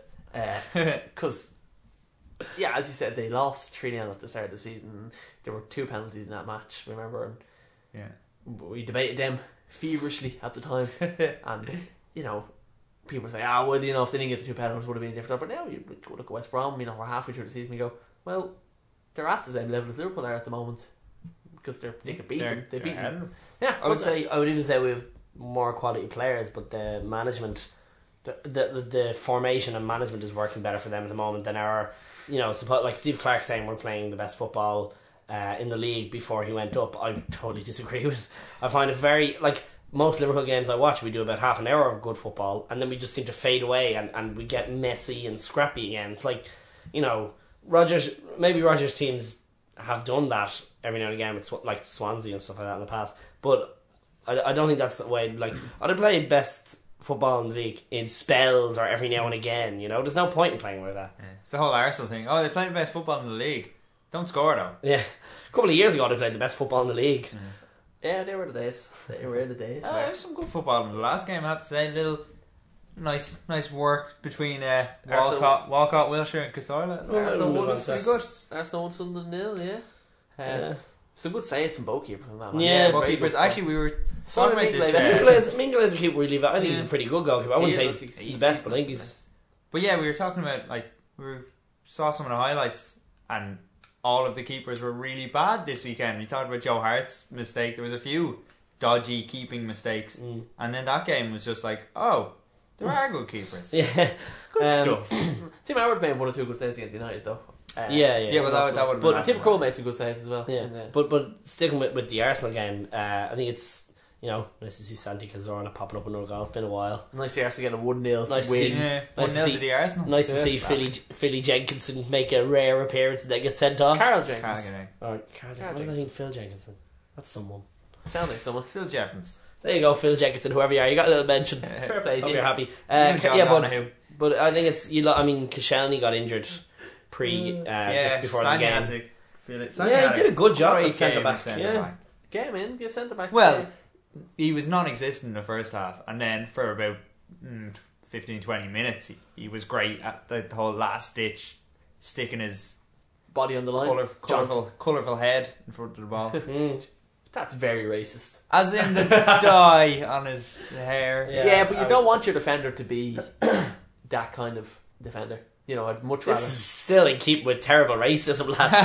Because, uh, yeah, as you said, they lost three nil at the start of the season. There were two penalties in that match, remember? And Yeah. we debated them feverishly at the time. And, you know, people say, ah, well, you know, if they didn't get the two penalties, would have been different. But now you go look at West Brom, you know, we're halfway through the season, you go, well, they're at the same level as Liverpool are at the moment. Because they're, they could beat They're- them. They they're beat ahead of them. them. Yeah, I would but- say I would even say we have more quality players, but the management, the the the, the formation and management is working better for them at the moment than our, you know, suppo- like Steve Clark saying we're playing the best football uh, in the league before he went up. I totally disagree with. I find it very like most Liverpool games I watch, we do about half an hour of good football, and then we just seem to fade away, and, and we get messy and scrappy again. It's like, you know, Rogers maybe Rogers teams have done that every now and again with Sw- like Swansea and stuff like that in the past, but I, I don't think that's the way. Like, I'd play best football in the league in spells or every now and again. You know, there's no point in playing like that. Yeah. It's the whole Arsenal thing. Oh, they play the best football in the league. Don't score though. Yeah, a couple of years ago they played the best football in the league. Yeah, they were the days. They were the days. Uh, there was some good football in the last game, I have to say. Little nice nice work between uh, Arsenal- Walcott, Walcott, Wilshere and Cazorla. Oh, Arsenal well, won. well, Pretty good. Arsenal won Sunderland nil. Yeah. Uh, Yeah. Some good saves from both keepers. from that one. Yeah, But very keepers. good. Actually, we were Simon talking about Mignolet, this. that's uh, Mingler Mingler is a keeper we leave out. I think he's Yeah. a pretty good goalkeeper. I wouldn't He say is, he's, he's- he's he's the best, but I decent. think he's. But yeah, we were talking about like we were, saw some of the highlights, and all of the keepers were really bad this weekend. We talked about Joe Hart's mistake. There was a few dodgy keeping mistakes, Mm. and then that game was just like, oh, there are good keepers. Yeah, Good Um, stuff. Tim Howard made one or two good saves against United, though. Uh, yeah, yeah. Yeah, but that, that would. But Tim Krul made some good saves as well. Yeah, in the- but but sticking with, with the Arsenal game, uh, I think it's, you know, nice to see Santi Cazorla popping up another goal. It's been a while. nice to Arsenal getting a one nil Nice to win. see- Yeah, Nice one to nil see- to the Arsenal. Nice to Yeah, see classic. Philly Philly Jenkinson make a rare appearance and then get sent off. Carl Jenkins. Carrigan. Or Carl, Carl what do I Jenkinson. think? Phil Jenkinson. That's someone. Sound like someone. Phil Jeffens. There you go, Phil Jenkinson. Whoever you are, you got a little mention. Fair play, Hope Dean. you're happy. Uh, Even John yeah, but Donahue. but I think it's you. Lo- I mean, Koscielny got injured pre uh, yeah, just before Sanya the had game. to feel it. Yeah, he had did a good job great at centre game back, at centre yeah. back. Get him in, get centre back. Well, he was non-existent in the first half, and then for about mm, fifteen, twenty minutes, he, he was great at the whole last ditch, sticking his body on the line. colour, Jaunt. colourful, colourful head in front of the ball. Mm. That's very racist. As in the dye on his hair. Yeah, Yeah, but you I- don't want your defender to be that kind of defender. You know, I'd much rather. This is still in keep with terrible racism, lads.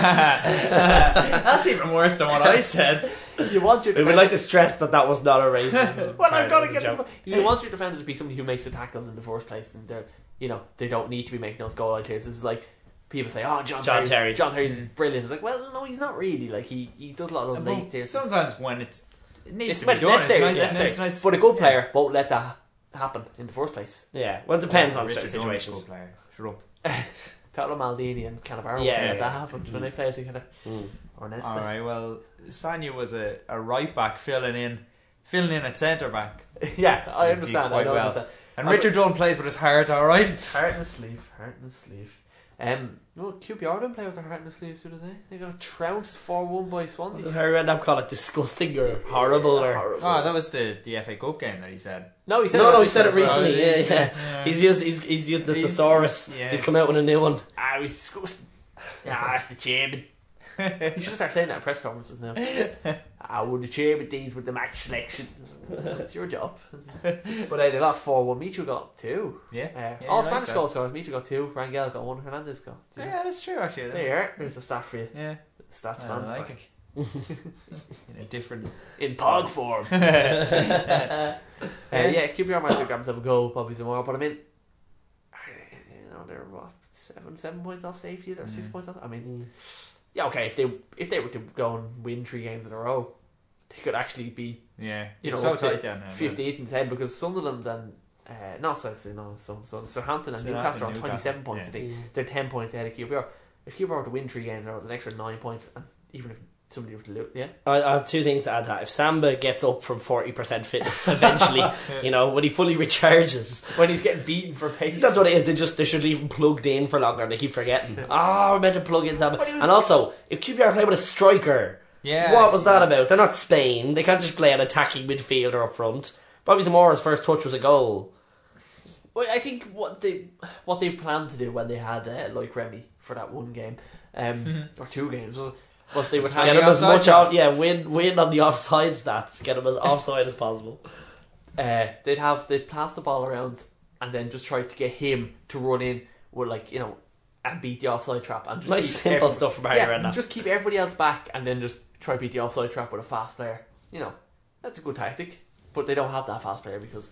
That's even worse than what I said. You want your We defender. would like to stress that that was not a racist. Well, part, I've got it to was a get. joke. The, you want your defender to be somebody who makes the tackles in the first place, and they're, you know, they don't need to be making those goal line clears. This is like people say, "Oh, John, John Terry, Terry. John Terry, Mm. brilliant." It's like, well, no, he's not really. Like he, he does a lot of those late clears. Sometimes when it's it needs It's to when be it's done, necessary, it's nice, it's necessary. it's nice- But a good yeah. player won't let that happen in the first place. Yeah, well, it depends on Richard certain Dunne's a situations. good player. Shut up. Paolo Maldini and Cannavaro Yeah, won't let yeah. that happen when they play together. Mm. Or Nesta. All right. Well, Sanya was a, a right back filling in, filling in at centre back, Yeah, I He did understand. I quite know well. understand. and I- Richard Dunne plays with his heart. All right. Heart in his sleeve, heart in his sleeve. Um, well, Q P R don't play with their heart in their sleeves, do they? They got trounced four one by Swansea. Did Harry Redknapp call it disgusting or horrible or? Horrible. Oh, that was the, the F A Cup game that he said. No, he said No, it no, he just said it as- recently. Yeah, yeah. Yeah. He's used. He's, he's used the He's- thesaurus. yeah. He's come out with a new one. Ah, it was disgusting. Ah, that's the chairman. You should start saying that at press conferences now. Ah, would the chairman deals with the match selection? It's your job. But uh, they lost four one. Michu got two. Yeah. Uh, Yeah, all you like Spanish that. goal scorers. Michu got two. Rangel got one. Hernandez got two. Yeah, that's true. Actually. There you are. There's a stat for you. Yeah. Stats I man's like back. it. In a different. In pog form. uh, yeah, Q P R might have got themselves a goal probably some more, but I mean, you know, they're what seven seven points off safety or six Mm. points off. I mean, yeah, okay, if they if they were to go and win three games in a row, they could actually be Yeah. You It's know, so up to tight down now. fifty-eight and ten because Sunderland and uh, not Southsea, no, so so Southampton and Southampton, Newcastle are on Newcastle, twenty-seven points. yeah. I think they're ten points ahead of Q P R. If Q P R were to win three games, they're an extra nine points, and even if somebody would lose. Yeah, I, I have two things to add to that. If Samba gets up from forty percent fitness eventually, Yeah. you know, when he fully recharges, when he's getting beaten for pace. that's what it is. They just they should leave him plugged in for longer. They keep forgetting. Oh, we're meant to plug in Samba. And also, if Q P R play with a striker, Yeah. what was that about? They're not Spain. They can't just play an attacking midfielder up front. Bobby Zamora's first touch was a goal. Well, I think what they what they planned to do when they had uh, like Remy for that one game, um, Mm-hmm. or two games, was, was they would have Get the him as offside much trap. off, yeah, win win on the offside stats. Get him as offside as possible. uh, they'd have they'd pass the ball around and then just try to get him to run in with like you know and beat the offside trap and just Nice keep simple every- stuff from Harry yeah, Redknapp. just keep everybody else back and then just try to beat the offside trap with a fast player. You know, that's a good tactic, but they don't have that fast player because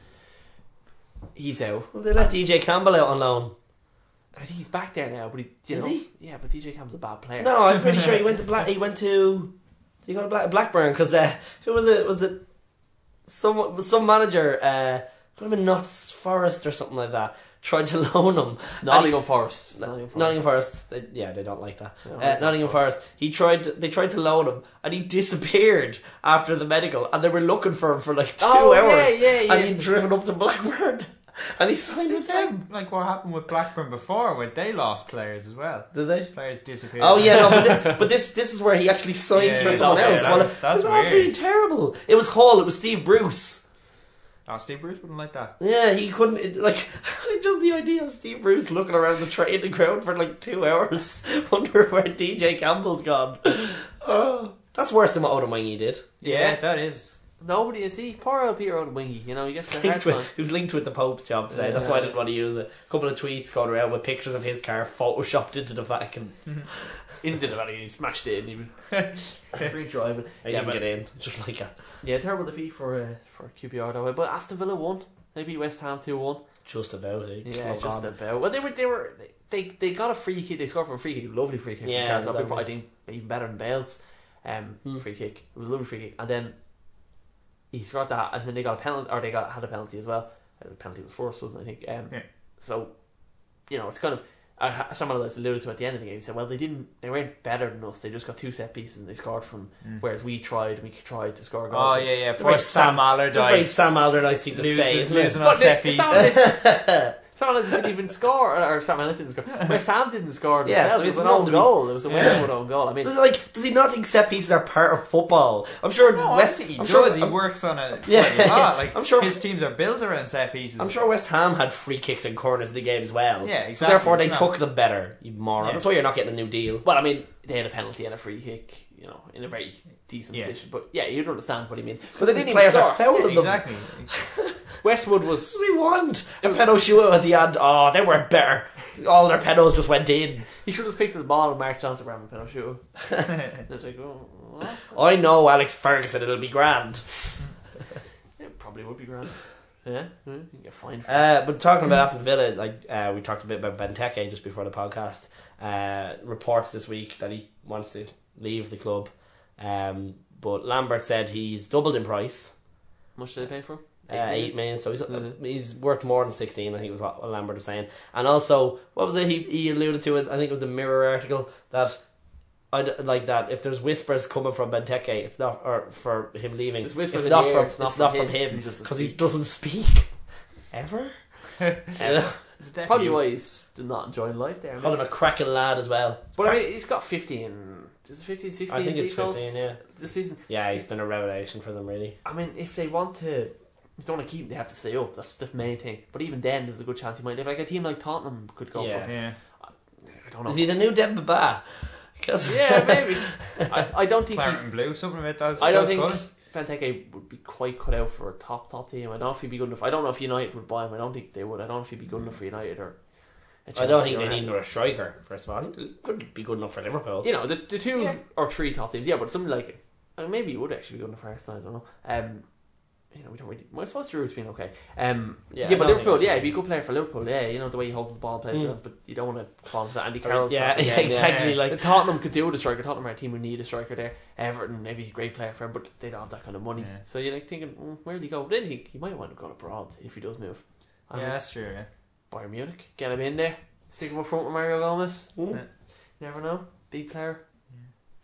he's out. Well, they let D J Campbell out on loan. I think he's back there now, but he you Is know, he? Yeah, but D J Campbell's a bad player. No, I'm pretty sure he went to Black. He went to. He got a Black, Blackburn because uh, who was it? Was it some some manager? Uh, could have been Notts Forest or something like that. Tried to loan him. Nottingham Forest. No, Nottingham Forest. Nottingham Forest. They, yeah, they don't like that. They don't Uh, like Nottingham Forest. Forest. He tried. To, they tried to loan him, and he disappeared after the medical. And they were looking for him for like two Oh, yeah, hours. yeah, yeah. And he'd driven up to Blackburn, and he signed with It's like, them. like what happened with Blackburn before, where they lost players as well. Did they? Players disappeared. Oh yeah, no, but this, but this, this is where he actually signed Yeah, for yeah, someone that's- else. yeah, Well, that's- that's it was absolutely weird. terrible. It was Hall. It was Steve Bruce. Oh, Steve Bruce wouldn't like that. Yeah, he couldn't. It, like, just the idea of Steve Bruce looking around the training ground for like two hours, wondering where D J Campbell's gone. Oh, that's worse than what Oda Wingy did. Yeah, that is. Nobody is he. Poor old Peter O'Dwingy, you know, he gets the Linked heart with, man. he was linked with the Pope's job today. That's why I didn't want to use it. A couple of tweets going around with pictures of his car photoshopped into the Vatican. Into the valley, he smashed it and he was free driving. He Yeah, didn't but- get in. Just like a Yeah, terrible defeat for uh, for Q P R that way. But Aston Villa won. They beat West Ham two one. just about. Eh? Yeah, Club just on. about. Well, they were they were they they got a free kick. They scored from a free kick, lovely free kick. Yeah, from Charles it was Oakley, lovely. I think even better than Bale's um, Hmm. free kick. It was a lovely free kick, and then he scored that, and then they got a penalty, or they got had a penalty as well. Uh, The penalty was forced, wasn't it, I think? Um, Yeah. So, you know, it's kind of. Uh, someone else alluded to at the end of the game. He said, "Well, they didn't. They weren't better than us. They just got two set pieces and they scored from. Mm. Whereas we tried, and we tried to score a goal. Oh yeah, yeah. It's a Poor very Sam It's a very Allardyce. Sam Allardyce thing to Losing- say, isn't it? losing on But set the- pieces. someone else- someone else didn't even score, or, or someone else didn't score. West Ham didn't score Yeah, themselves. so it was he's an not own to be- goal. It was a Yeah. winning with own goal. I mean, It's like, does he not think set pieces are part of football? I'm sure No, West. obviously he I'm does. sure, he I'm, works on it Yeah. quite a lot. Like I'm sure- his teams are built around set pieces. I'm sure West Ham had free kicks and corners in the game as well. Yeah, So exactly. therefore, they It's took not- them better. You moron. Yeah. That's why you're not getting a new deal. well, I mean, they had a penalty and a free kick. You know, in a very decent Yeah. position. But yeah, you'd understand what he means. But they these didn't players even are score. fouling Yeah, them. exactly. Westwood What was. does he want? It A was- pedo shoot at the end. Oh, they weren't better. All their pedos just went in. He should have picked up the ball and Mark Johnson ran a penalty shoot. It's like, oh, what? I know Alex Ferguson. It'll be grand. It probably would be grand. Yeah, yeah, you can get fined for Uh, but talking about Aston Villa, like uh, we talked a bit about Benteke just before the podcast. Uh, reports this week that he wants to leave the club, um, but Lambert said he's doubled in price, How much did they pay for him? uh, eight million. So he's Mhm. he's worth more than sixteen. I think was what Lambert was saying. And also, what was it he he alluded to? It I think it was the Mirror article that I like that if there's whispers coming from Benteke, it's not or for him leaving. There's whispers It's in not the air, from it's it's not not from from him, him he doesn't because he speak. doesn't speak ever. Uh, It's definitely- Probably why he's not enjoying life there. I Call mean, him a cracking lad as well. but I mean, he's got fifteen. Is it fifteen, sixteen? I think it's league goals fifteen, yeah. This season. Yeah, he's been a revelation for them, really. I mean, if they want to, if they want to keep him, they have to stay up. That's the main thing. But even then, there's a good chance he might leave. Like a team like Tottenham could go Yeah. for. Yeah. I don't know. Is he the new Demba? Because Yeah, maybe. I, I don't think Claret he's. and Blue, something about those. I don't those think colours. Benteke would be quite cut out for a top top team. I don't know if he'd be good enough. I don't know if United would buy him. I don't think they would. I don't know if he'd be good enough for United or. a I don't Chelsea think or they need Arsenal. another striker. First of all, I think it could be good enough for Liverpool. You know, the, the two Yeah. or three top teams, yeah, but something like uh, maybe it would actually be good enough for Arsenal. I don't know. Um, you know, we don't really. Well, I suppose Giroud's been okay. Um, Yeah, yeah, I but don't Liverpool, think yeah, that's- he'd be a good player for Liverpool. Yeah, you know the way he holds the ball, plays Mm. well, but you don't want to fall into that Andy Carroll. yeah, trap again. yeah, exactly. Yeah. Like Tottenham could do with a striker. Tottenham are a team who need a striker there. Everton, maybe a great player for him, but they don't have that kind of money. Yeah. So you're like thinking, mm, where'd he go? But then he, he might want to go abroad if he does move. I Yeah, mean, that's true. Yeah. Bayern Munich, get him in there, stick him up front with Mario Gomez. Mm. Yeah. Never know, big player.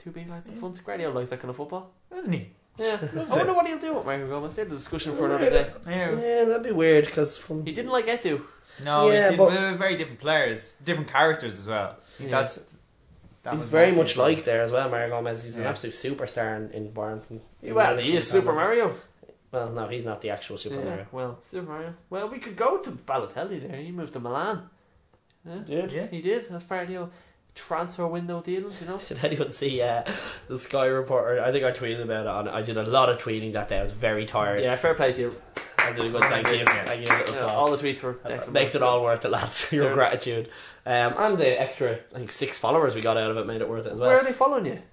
Two big lads up front. Guardiola likes that kind of football. Doesn't he? Yeah. I wonder what he'll do with Mario Gomez. There's a discussion for another day. Yeah. Yeah, that'd be weird because from He didn't like Etu. No, Yeah, yeah, but- but very different players, different characters as well. Yeah. That's that he's was very mostly much the- liked there as well. Mario Gomez, he's an Yeah. absolute superstar in, in Bayern. From, Well, he is Super Mario. Well, no, he's not the actual Super Yeah, Mario. well, Super Mario. Well, we could go to Balotelli there. He moved to Milan. Yeah, Did? Yeah. he did. That's part of the old transfer window deals, you know. Did anyone see uh, the Sky reporter? I think I tweeted about it. On, I did a lot of tweeting that day. I was very tired. Yeah, fair play to you. I did a good thank you. Yeah. Thank you. A little Yeah, applause. all the tweets were Uh, excellent. makes it all worth it, lads. Your They're- gratitude, um, and the extra, I think, six followers we got out of it made it worth it as well. Where are they following you?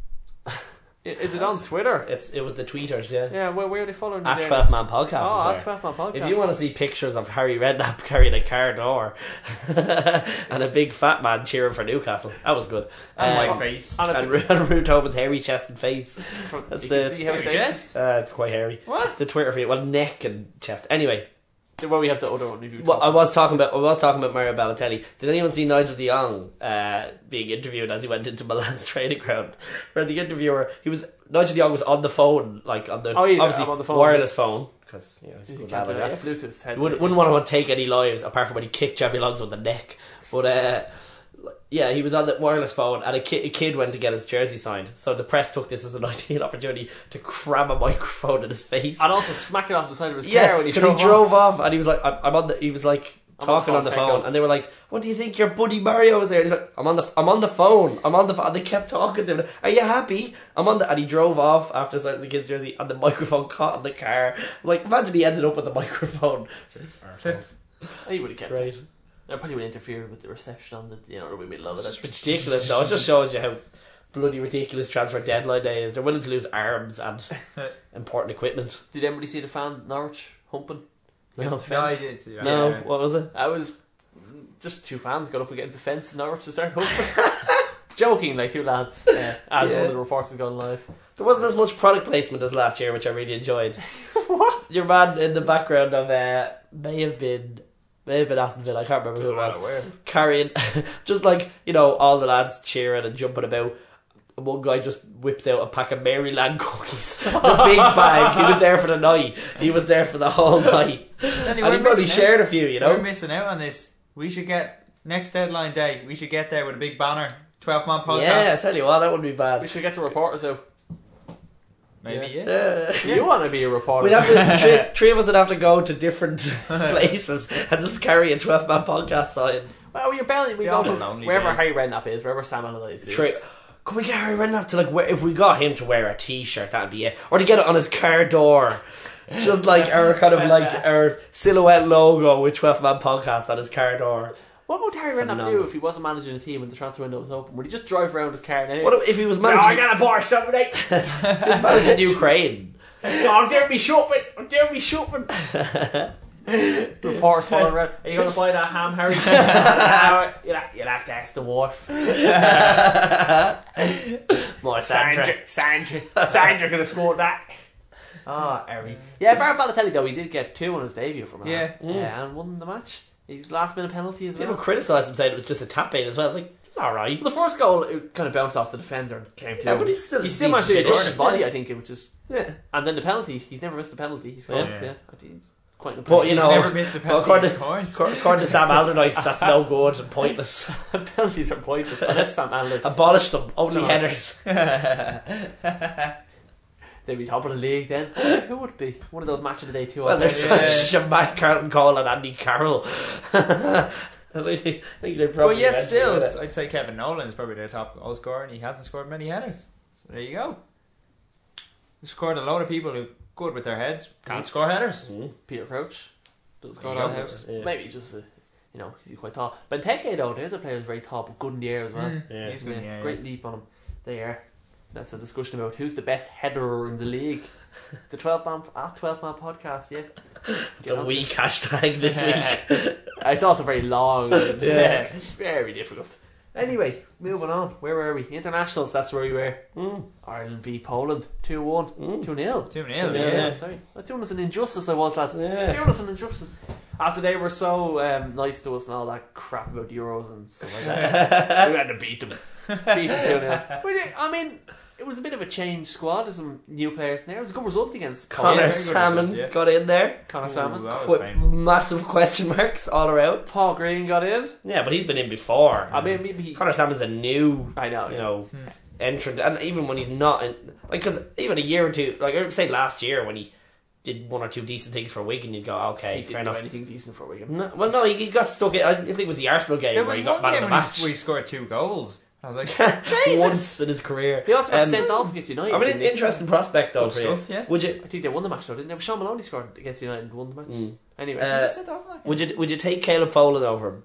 I- Is it on Twitter? It's it was the tweeters, yeah. Yeah, where, where are they following you? At there? twelve man podcast. Oh, is at where. twelve man podcast. If you want to see pictures of Harry Redknapp carrying a car door and a big fat man cheering for Newcastle, that was good. And Um, my face. and and Ru- and Ruth Tobin's hairy chest and face. From, That's you the- can see how Your it says chest? Uh, it's quite hairy. What? It's the Twitter feed. Well, neck and chest. Anyway, where we have the other one. If you well, I was talking about I was talking about Mario Balotelli. Did anyone see Nigel de Jong uh, being interviewed as he went into Milan's training ground? Where the interviewer, he was Nigel de Jong was on the phone, like on the Oh, he's obviously on the phone. wireless phone, because you know, he's a You good can't lad do like that. that. Yeah, Bluetooth headset. Wouldn't, wouldn't want to take any lives apart from when he kicked Jamie Longs with the neck. But uh, yeah, he was on the wireless phone, and a kid, a kid went to get his jersey signed. So the press took this as an ideal opportunity to cram a microphone in his face. And also smack it off the side of his Yeah, car when he because drove, he drove off. and he was like, I'm, I'm on the. He was like I'm talking on on the the phone, phone, thank God. and they were like, "What do you think? Your buddy Mario was there?" And he's like, "I'm on the, I'm on the phone. I'm on the phone." And they kept talking to him. Are you happy? I'm on the. And he drove off after signing the kid's jersey, and the microphone caught in the car. Like, imagine he ended up with the microphone. He would have kept Great. it. I probably would interfere with the reception on the, you know, we middle of it. It's ridiculous. though. It just shows you how bloody ridiculous transfer deadline day is. They're willing to lose arms and important equipment. Did anybody see the fans at Norwich humping? No. against the No, I fence? did see that. No, Yeah. what was it? I was just two fans got up against the fence in Norwich to start humping. Joking, like two lads, uh, as Yeah. one of the reports has gone live. There wasn't as much product placement as last year, which I really enjoyed. What? Your man in the background of uh, may have been may have been Aston Villa. I can't remember who it was. Where? Carrying, just like you know, all the lads cheering and jumping about. And one guy just whips out a pack of Maryland cookies, the big bag. He was there for the night. He was there for the whole night, and he probably shared a few. You know, We're missing out on this. We should get next deadline day. We should get there with a big banner. twelve man podcast. yeah. I tell you what, that wouldn't be We bad. should get some reporters out. Maybe, yeah. Uh, You want to be a reporter? We'd have to, the three, three of us would have to go to different places and just carry a twelve man podcast sign. Well, you're bound. We Yeah, go on a from lonely wherever day. Harry Redknapp is, wherever Sam Allardyce is. Tra- Could we get Harry Redknapp to like wear, if we got him to wear a t-shirt, that'd be it, or to get it on his car door, just like our kind of like our silhouette logo with twelve man podcast on his car door. What would Harry Redknapp do Phenomenal. if he wasn't managing a team and the transfer window was open? Would he just drive around his car? And What if he was no, I managing? got a bar somebody. Just managing Ukraine. Oh, dare me shopping! Oh, dare me shopping! Reporters following around. Are you going to buy that ham, Harry? Uh, you'll, have, you'll have to ask the wharf. More Sandra, Sandra. Sandra, Sandra going to score that. Oh, Harry. Yeah, Barry Balotelli though, he did get two on his debut from Yeah. yeah, and won the match. His last minute penalty as well. People criticised him saying it was just a tap in as well. It's like all right. Well, the first goal it kind of bounced off the defender and came to Yeah, him. but he's still he still managed to decent adjust finish. his body, Yeah. I think, which is Yeah. and then the penalty. He's never missed a penalty. He scored. Yeah. Yeah, I think he's quite an But you He's know, never missed a well, penalty. according, He scores. to, according to Sam Allardyce, that's no good and pointless. penalties are pointless unless Sam Allardyce. Abolish them. Only So- headers. They'd be top of the league then. Who would it be? One of those match of the day two. Well, there's Yeah. such Matt Carlton Cole and Andy Carroll. I think they But probably yet eventually still, win it. I'd say Kevin Nolan is probably their top goal scorer, and he hasn't scored many headers. So there you go. He scored a load of people who good with their heads can't score headers. Mhm. Peter Crouch does There go you down go. house. Yeah. Maybe he's just a, you know, he's quite tall. Benteke though, there's a player who's very tall but good in the air as well. Mm, Yeah. He's good. Yeah, Yeah, yeah. great leap on him. There. That's a discussion about who's the best header in the league. The twelve man at twelve man podcast, yeah. It's Get a on weak hashtag this week. It's also very long. And, Yeah. yeah, very difficult. Anyway, moving on. Where were we? Internationals. That's where we were. Mm. Ireland beat Poland two one, Mm. two nil. Two Yeah. nil. Yeah. Sorry, I'm doing us an injustice. I was lads. Yeah. Doing us an injustice. After they were so um, nice to us and all that crap about the Euros and stuff like that, we had to beat them. Beat them two nil. But it- I mean, it was a bit of a changed squad. There's some new players in there. It was a good result against Connor very good Salmon result, yeah. got in there. Connor Ooh, Salmon. that was Qu- painful. massive question marks all around. Paul Green got in. Yeah, but he's been in before. I mean, maybe he. Connor Salmon's a new, I know. you yeah. know, Hmm. entrant, and even when he's not in, like, because even a year or two, like I would say last year when he did one or two decent things for Wigan, you'd go, okay, He fair didn't do enough. anything decent for Wigan. No, well, no, he, he got stuck in. I think it was the Arsenal game There where was he one got man game of the when match. he, we scored two goals. I was like, Jesus. Once in his career. He also got Um, sent off against United. I mean, didn't an he? interesting prospect though Good for you. stuff, yeah. Would you? I think they won the match though, didn't they? Sean Maloney scored against United and won the match. Mm. Anyway. Uh, Who sent off that game? Would you? Would you take Caleb Folan over him?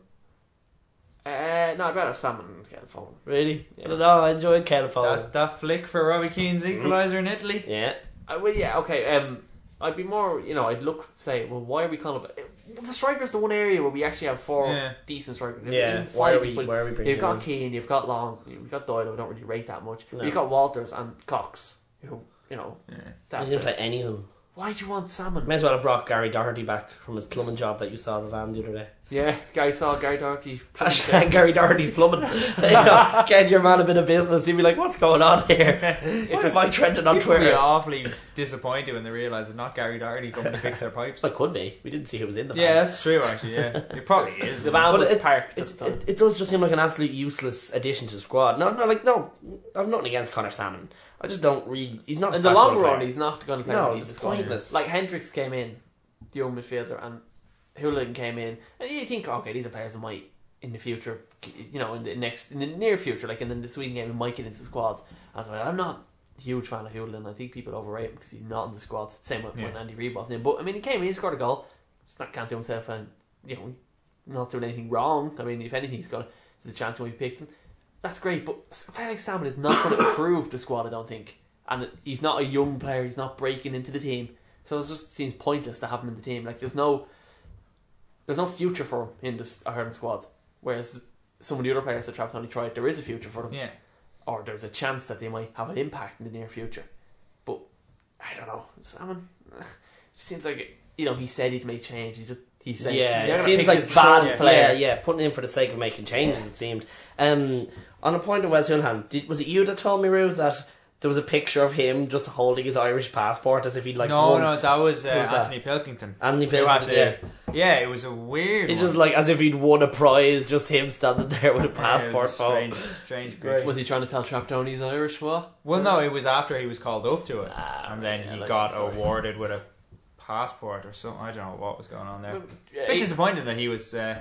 Uh, no, I'd rather have Salmon and get a phone. Really? Yeah. I don't know. I enjoyed Caleb Folan. that, that flick for Robbie Keane's equaliser in Italy. Yeah. Uh, well, yeah, okay. Um, I'd be more, you know, I'd look say, well, why are we calling it? The striker's the one area where we actually have four Yeah. decent strikers. If- Yeah. if Why five are we? people- Why are we bringing You've got him Keane, you've got Long, you've got Doyle. We don't really rate that much. No. But you've got Walters and Cox, who, you know, Yeah. in? He that's didn't it. play any of them. Why do you want Salmon? May as well have brought Gary Doherty back from his plumbing job that you saw the van the other day. Yeah, guy saw Gary Doherty. Hashtag Gary Doherty's plumbing. You know, get your man a bit of business. He'd be like, "What's going on here? Why am I trending on People will be Twitter?" awfully disappointed when they realise it's not Gary Doherty coming to fix their pipes. It could be. We didn't see who was in the van. Yeah, that's true actually, yeah. It probably is. The van But was it- parked at It, the time. it, it does just seem like an absolute useless addition to the squad. No, no, like no, I've nothing against Connor Salmon. I just don't really. He's not In the that long good a run, player. he's not going to play. No, in it's the squad. pointless. Like Hendricks came in, the young midfielder, and Hooligan came in, and you think, okay, these are players that might in the future, you know, in the next, in the near future, like in the, the Sweden game, he might get into the squad. I was like, I'm not a huge fan of Hooligan. I think people overrate him because he's not in the squad. Same with when Yeah. Andy Reid was in, but I mean, he came in, he scored a goal. Just not can't do himself, and you know, not doing anything wrong. I mean, if anything, he's got there's a chance when we picked him. That's great, but a player like Salmon is not going to improve the squad, I don't think. And he's not a young player, he's not breaking into the team. So it just seems pointless to have him in the team. Like, there's no there's no future for him in this Ireland squad. Whereas some of the other players that Trapattoni tried, there is a future for them. Yeah. Or there's a chance that they might have an impact in the near future. But, I don't know. Salmon, it seems like, you know, he said he'd make change. He just, he said, Yeah, "You're it gonna seems pick like this bad bad player. Yeah, putting in for the sake of making changes. It seemed. Um, on a point of Wes Hunhan, did, was it you that told me, Ruth, that there was a picture of him just holding his Irish passport as if he'd like no, won? no, that was uh, Who was that? Anthony Pilkington. Anthony Who had Pilkington, to- yeah, it was a weird. He one. just like as if he'd won a prize, just him standing there with a Yeah, it passport was a photo. strange, strange Great. picture. Was he trying to tell Trapattoni he's Irish? What? Well, no, it was after he was called up to it, Ah, and then right, I he like got that story. awarded with a passport or something. I don't know what was going on there. Uh, A bit disappointed that he was uh,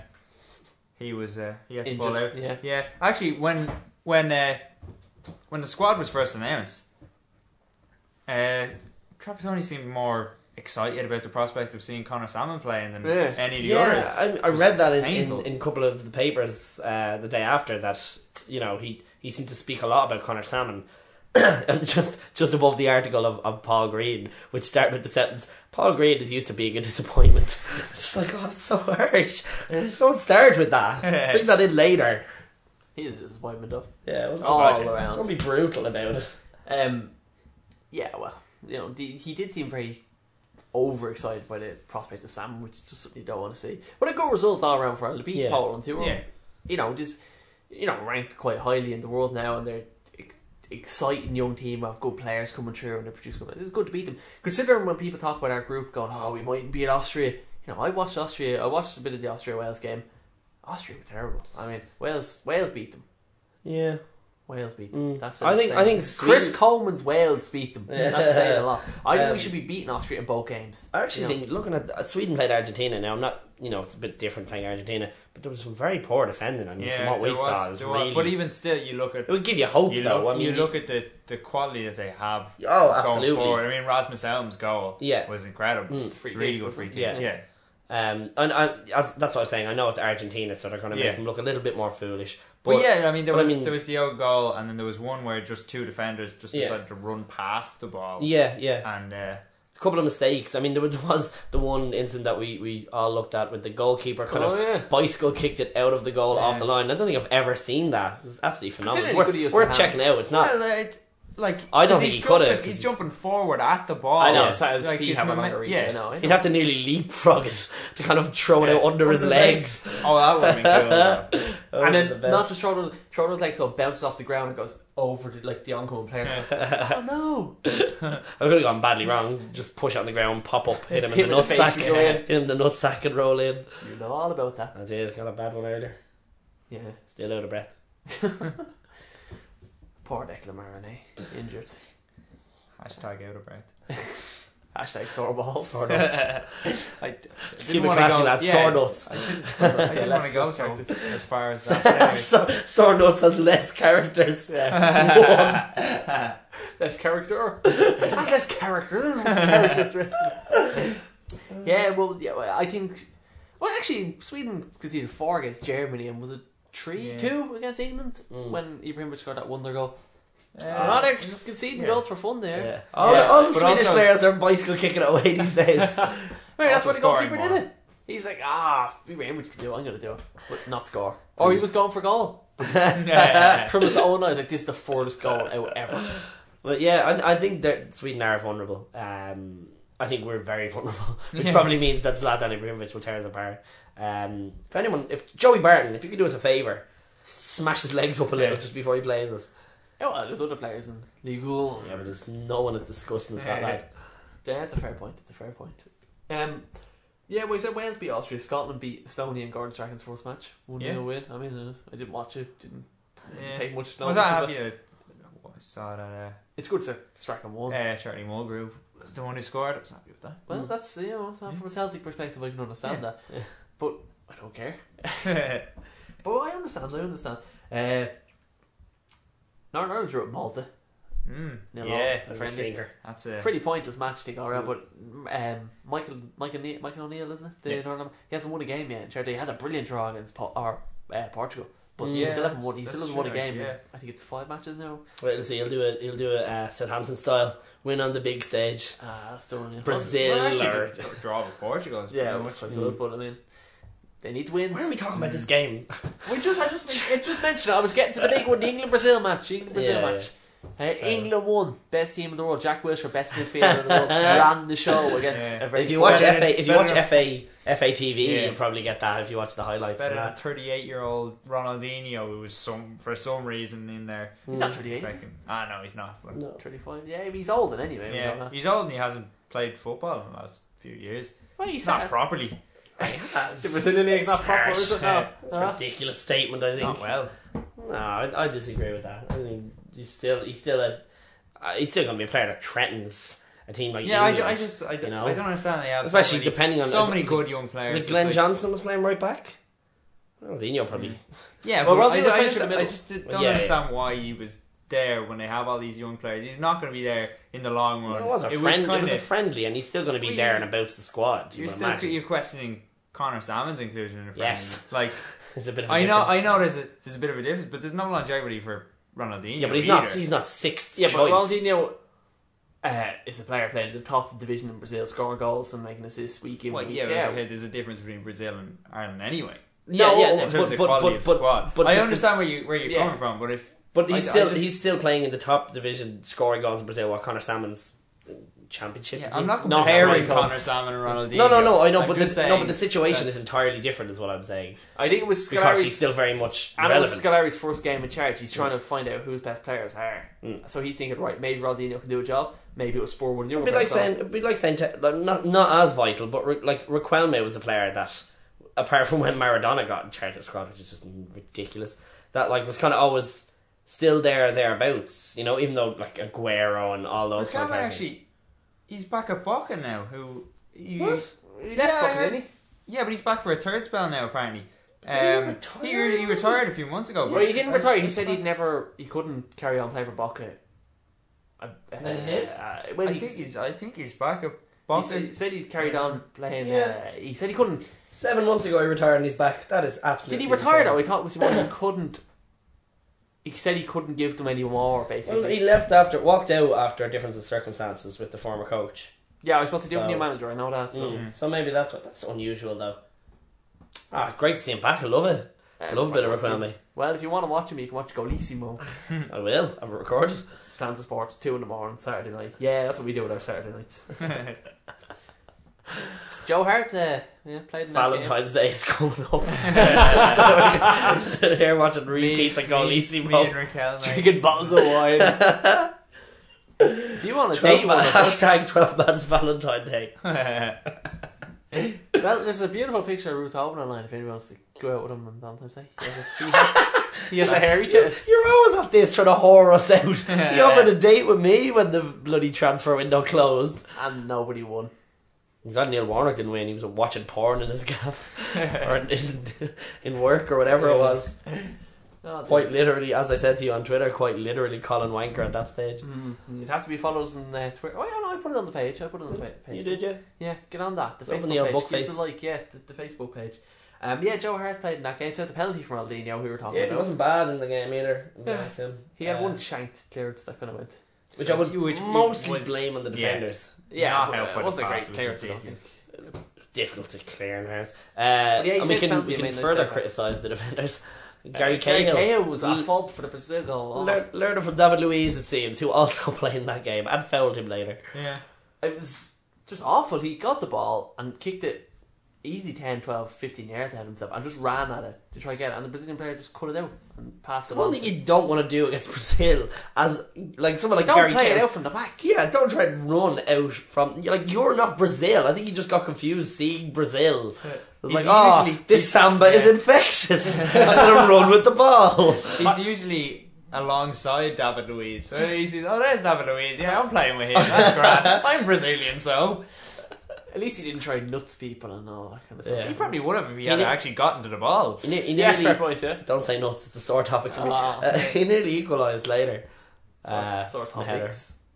he was uh, he had to pull out. Injured, yeah. Yeah, actually, when when uh, when the squad was first announced, uh, Trapattoni seemed more excited about the prospect of seeing Connor Salmon playing than Yeah. any of the others. Yeah, I, I Just read that in, painful. in, in a couple of the papers uh, the day after that. You know, he he seemed to speak a lot about Connor Salmon. And just just above the article of, of Paul Green, which started with the sentence, Paul Green is used to being a disappointment. It's just like, oh, it's so harsh. Don't start with that. Bring that in later. He's a disappointment though. Yeah, don't, All don't around. Don't be brutal about it. Um, yeah, well, you know, the, he did seem very overexcited by the prospect of Salmon, which is just something you don't want to see. But a good result all around for Ireland. Beat Yeah. Poland too. Yeah. You know, just you know, ranked quite highly in the world now, and they're ex- exciting young team of good players coming through, and they produce good. It's good to beat them. Considering when people talk about our group, going, "Oh, we mightn't beat Austria." You know, I watched Austria. I watched a bit of the Austria Wales game. Austria were terrible. I mean, Wales Wales beat them. Yeah. Wales beat them. Mm. That's I think- saying. I think Chris Sweden- Coleman's Wales beat them. That's saying a lot. I think Um, we should be beating Austria in both games. I actually You know? think, looking at uh, Sweden played Argentina now, I'm not, you know, it's a bit different playing Argentina, but there was some very poor defending. I mean, from Yeah, what we there saw, it was, was there really. was, but even still, you look at it would give you hope, you though. look, I mean, you look at the, the quality that they have. Oh, going absolutely. forward. I mean, Rasmus Elm's goal Yeah. was incredible. Mm. Free Really kick, good wasn't free it? kick. Yeah. Yeah. Um, and, and as, that's what I was saying. I know it's Argentina, so they're going to make Yeah. them look a little bit more foolish. But, But yeah, I mean, there but I was mean- there was the old goal, and then there was one where just two defenders just Yeah. decided to run past the ball. yeah, yeah, And uh, a couple of mistakes. I mean, there was, there was the one incident that we, we all looked at with the goalkeeper kind Oh, of yeah. bicycle kicked it out of the goal Yeah. off the line. I don't think I've ever seen that. It was absolutely phenomenal. Considering he We're, could've used we're his checking hands. out. It's not. well, it, like I don't 'cause think he's he could have, jumping- 'cause He's he's- jumping forward at the ball. I know, yeah. so his Like, feet his have a momen- longer reach. yeah. I know, I He'd know. have to nearly leapfrog it to kind of throw it Yeah. out under his Under legs. Oh, that would have been cool. though. And Oh, then the best. not just throw those, throw those legs so it bounces off the ground and goes over the, like the oncoming players. Oh no! I could have gone badly wrong. Just push it on the ground, pop up, hit him Hit in the him in the face nutsack, and go in. hit him in the nutsack and roll in. You know all about that. I did. Got a bad one earlier. Yeah. Still out of breath. Poor Declan Maroney, injured. Hashtag out of breath. Hashtag sore balls. Sore nuts. I d- Keep didn't it wanna classy, go- lads. yeah, Sore nuts. I didn't, I didn't Yeah, want to go let's- so let's as far as that. Anyway. So, Sore nuts has less characters. Yeah. Less character. That's less character. than most characters wrestling. Yeah, well, yeah, well, I think. Well, actually, Sweden conceded four against Germany, and was it three, Yeah. two against England Mm. when Ibrahimovic scored that wonder goal? Uh, Uh, they're conceding yeah. goals for fun there. Yeah. All, Yeah, the, all the but Swedish also- players are bicycle kicking it away these days. Maybe that's Also what the goalkeeper scoring did more. it. He's like, ah, Ibrahimovic can do it, I'm going to do it, but not score. Or he was going for goal. Yeah. From his own eyes, like, this is the furthest goal out ever. But yeah, I, I think that Sweden are vulnerable. Um, I think we're very vulnerable, which Yeah. probably means that Zlatan Ibrahimovic will tear us apart. Um, if anyone, if Joey Barton, if you could do us a favour, smash his legs up a little Yeah. just before he plays us. Oh, well, there's other players in Ligue one. Yeah, but there's no one as disgusting as that Yeah. lad. Yeah, it's a fair point. It's a fair point. Um, yeah, we said Wales beat Austria. Scotland beat Estonia in Gordon Strachan's first match. one nil Yeah. win. I mean, uh, I didn't watch it. Didn't, didn't Yeah. take much Was notice that of have it. you? I saw that. It's good to Strachan Uh, won. uh, Charlie Mulgrew was the one who scored. I was happy with that. well, Mm. that's, you know, so from a Celtic perspective, I can understand Yeah. that. Yeah. But I don't care. But I understand. I understand. Uh, Northern Ireland drew at Malta. mm, Nil yeah, all. That was a friendly. stinker. that's a Pretty pointless match to go around, but um, Michael Michael ne- Michael O'Neill, isn't it? The Yeah. Northern, he hasn't won a game yet. In charity. He had a brilliant draw against po- or, uh, Portugal, but Mm. he Yeah, still hasn't that's- won. He still that's hasn't won a true, game. actually, in- I think it's five matches now. Wait, see, he'll do a he'll do a uh, Southampton style win on the big stage. Ah, that's the one. Brazil well, actually, or the draw with Portugal. Is Yeah, pretty it was much. quite Mm. good, but I mean, they need wins. Why are we talking about this game? We just, I just, I just mentioned it. I was getting to the big one, the England Brazil match. England Brazil Yeah, match. Uh, England won, best team in the world. Jack Wilshere, best midfielder in the world, ran the show against Yeah. a very. If you watch Better F A, if you better watch than- F A F A T V, Yeah. you'll probably get that if you watch the highlights. Better and than that. thirty-eight-year-old Ronaldinho, who was some for some reason in there. He's not thirty-eight. Fucking- Ah, no, he's not. But No. thirty-five. Yeah, he's old and anyway. we know yeah, that. he's old and he hasn't played football in the last few years. Well, he's Not not. properly. The Brazilian league's not proper, is it? No. It's Huh? a ridiculous statement. I think. Not well. No, I, I disagree with that. I think he's still he's still a uh, he's still going to be a player that threatens a team like Yeah, I, England. ju- I just I, you don't- know? I don't understand. They have Especially so many, depending on- so is it- many is it- good young players. Was It's it Glenn like- Johnson was playing right back? Ronaldinho probably. Yeah, Well, but I Ronaldinho just, I was just, in the I middle. just don't Well, yeah, understand why he was there when they have all these young players. He's not going to be there in the long run. Well, it was a it friend. was it was a kind of. friendly, and he's still going to be Well, there you- and about the squad. You You're would still imagine. you're questioning Connor Salmon's inclusion in a friendly. Yes. Like There's a bit of a I know, difference. I know. There's a there's a bit of a difference, but there's no longevity for Ronaldinho. Yeah, but he's either. not. He's not sixth Yeah, but choice. Ronaldinho uh, is a player playing the top division in Brazil, scoring goals and making assists week in, Well, week yeah, out. but okay, there's a difference between Brazil and Ireland anyway. Yeah, No, yeah, in no, In terms but, of but, quality but, of but, squad. but I this understand where you where you're Yeah. coming from, but if But he's I- I still just- he's still playing in the top division, scoring goals in Brazil. While Connor Salmon's championship. yeah, is I'm he? not Not comparing scoring Connor goals. Salmon and Ronaldinho. No, no, no. I know, I'm but just the, no, saying but the situation that- is entirely different, is what I'm saying. I think it was Because he's Scolari's, still very much and it was relevant. Scolari's first game in charge. He's trying to find out who his best players are. Mm. So he's thinking, right, maybe Ronaldinho can do a job. Maybe it was Spur one. It'd be like saying, it'd be like saying, te- like, not not as vital, but re- like Riquelme was a player that, apart from when Maradona got in charge of the squad, which is just ridiculous, that like was kind of always still there thereabouts. You know, even though like Aguero and all those kind of Riquelme players. actually, he's back at Boca now. Who? He, What? He Yeah, left I fucking, heard- didn't Yeah, but he's back for a third spell now. Apparently, he um, retire? he, re- he retired a few months ago. he? but Well, he didn't that's- retire. He that's said fine. he'd never, he couldn't carry on playing for Boca. Uh, Then he did? Uh, well, I he, think he's. I think he's back at he, Boca. said, he said he carried on playing. Yeah. Uh, he said he couldn't. Seven months ago he retired and he's back. That is Did absolutely he retire insane. though? I thought it was more he couldn't. He said he couldn't give them any more. Basically, Well, he left after, walked out after a difference of circumstances with the former coach. yeah, I was supposed to do a So- new manager. I know that. So. Mm. So maybe that's what. That's unusual though. Ah, great to see him back. I love it. I love a bit of Raquelme. Well, if you want to watch him, you can watch Golissimo. I will. I've recorded. Stanza Sports, two in the morning, Saturday night. Yeah, that's what we do with our Saturday nights. Joe Hart, uh, yeah, played in that Valentine's Day is coming up. So here watching repeats and Golissimo. Me and Raquel, game. Drinking bottles of wine. If you want to date one of us, hashtag twelve man's Valentine Day. Well, there's a beautiful picture of Ruth Holman online if anyone wants to go out with him on Valentine's Day. He has a, he has, he has a hairy chest. You're always at this trying to whore us out. He offered a date with me when the bloody transfer window closed. And nobody won. I'm glad Neil Warnock didn't win. He was watching porn in his gaff. Or in, in work or whatever it was. Oh, quite literally, as I said to you on Twitter, quite literally Colin Wanker at that stage. Mm-hmm. You'd have to be followers on uh, Twitter. Oh yeah, no, I put it on the page. I put it on the pa- page. You did, yeah? Yeah, get on that. The Open Facebook the page. book Give face. us a like, yeah, the, the Facebook page. Um, yeah, Joe Hart played in that game. So the penalty from Aldinho, who we were talking Yeah, about. he wasn't bad in the game either. Yeah. Nice him. He had Uh, one shanked clearance that kind of went. Which I would Which mostly was- blame on the yeah. defenders. Yeah, Not but, helped uh, by it the wasn't a pass, great it was clearance, I don't ridiculous. think. Difficult to clear in house. Uh, yeah, he and we said can, penalty, we I can mean, they further said that. criticise the defenders. Uh, Gary Gary Cahill. Cahill was at L- fault for the Brazil goal. Oh. Learn, learned it from David Luiz, it seems, who also played in that game and fouled him later. Yeah. It was just awful. He got the ball and kicked it easy ten, twelve, fifteen yards ahead of himself and just ran at it to try to get it. And the Brazilian player just cut it out and passed it The one on. thing to- you don't want to do against Brazil, as like someone like Don't Gary play it Cahill. out from the back. Yeah, don't try and run out from like you're not Brazil. I think you just got confused seeing Brazil. It's He's like, oh, usually- this he's- samba is yeah. infectious. I'm gonna run with the ball. He's usually alongside David Luiz. So he's, oh, there's David Luiz. Yeah, I'm playing with him. That's grand. I'm Brazilian, so. At least he didn't try nuts people and all that kind of stuff. Yeah. He probably would have if he He had ne- actually gotten to the ball. He, ne- he Yeah, nearly fair point, yeah. don't say nuts. It's a sore topic for me. Ah. Uh, he nearly equalised later. Uh, sort of on the header.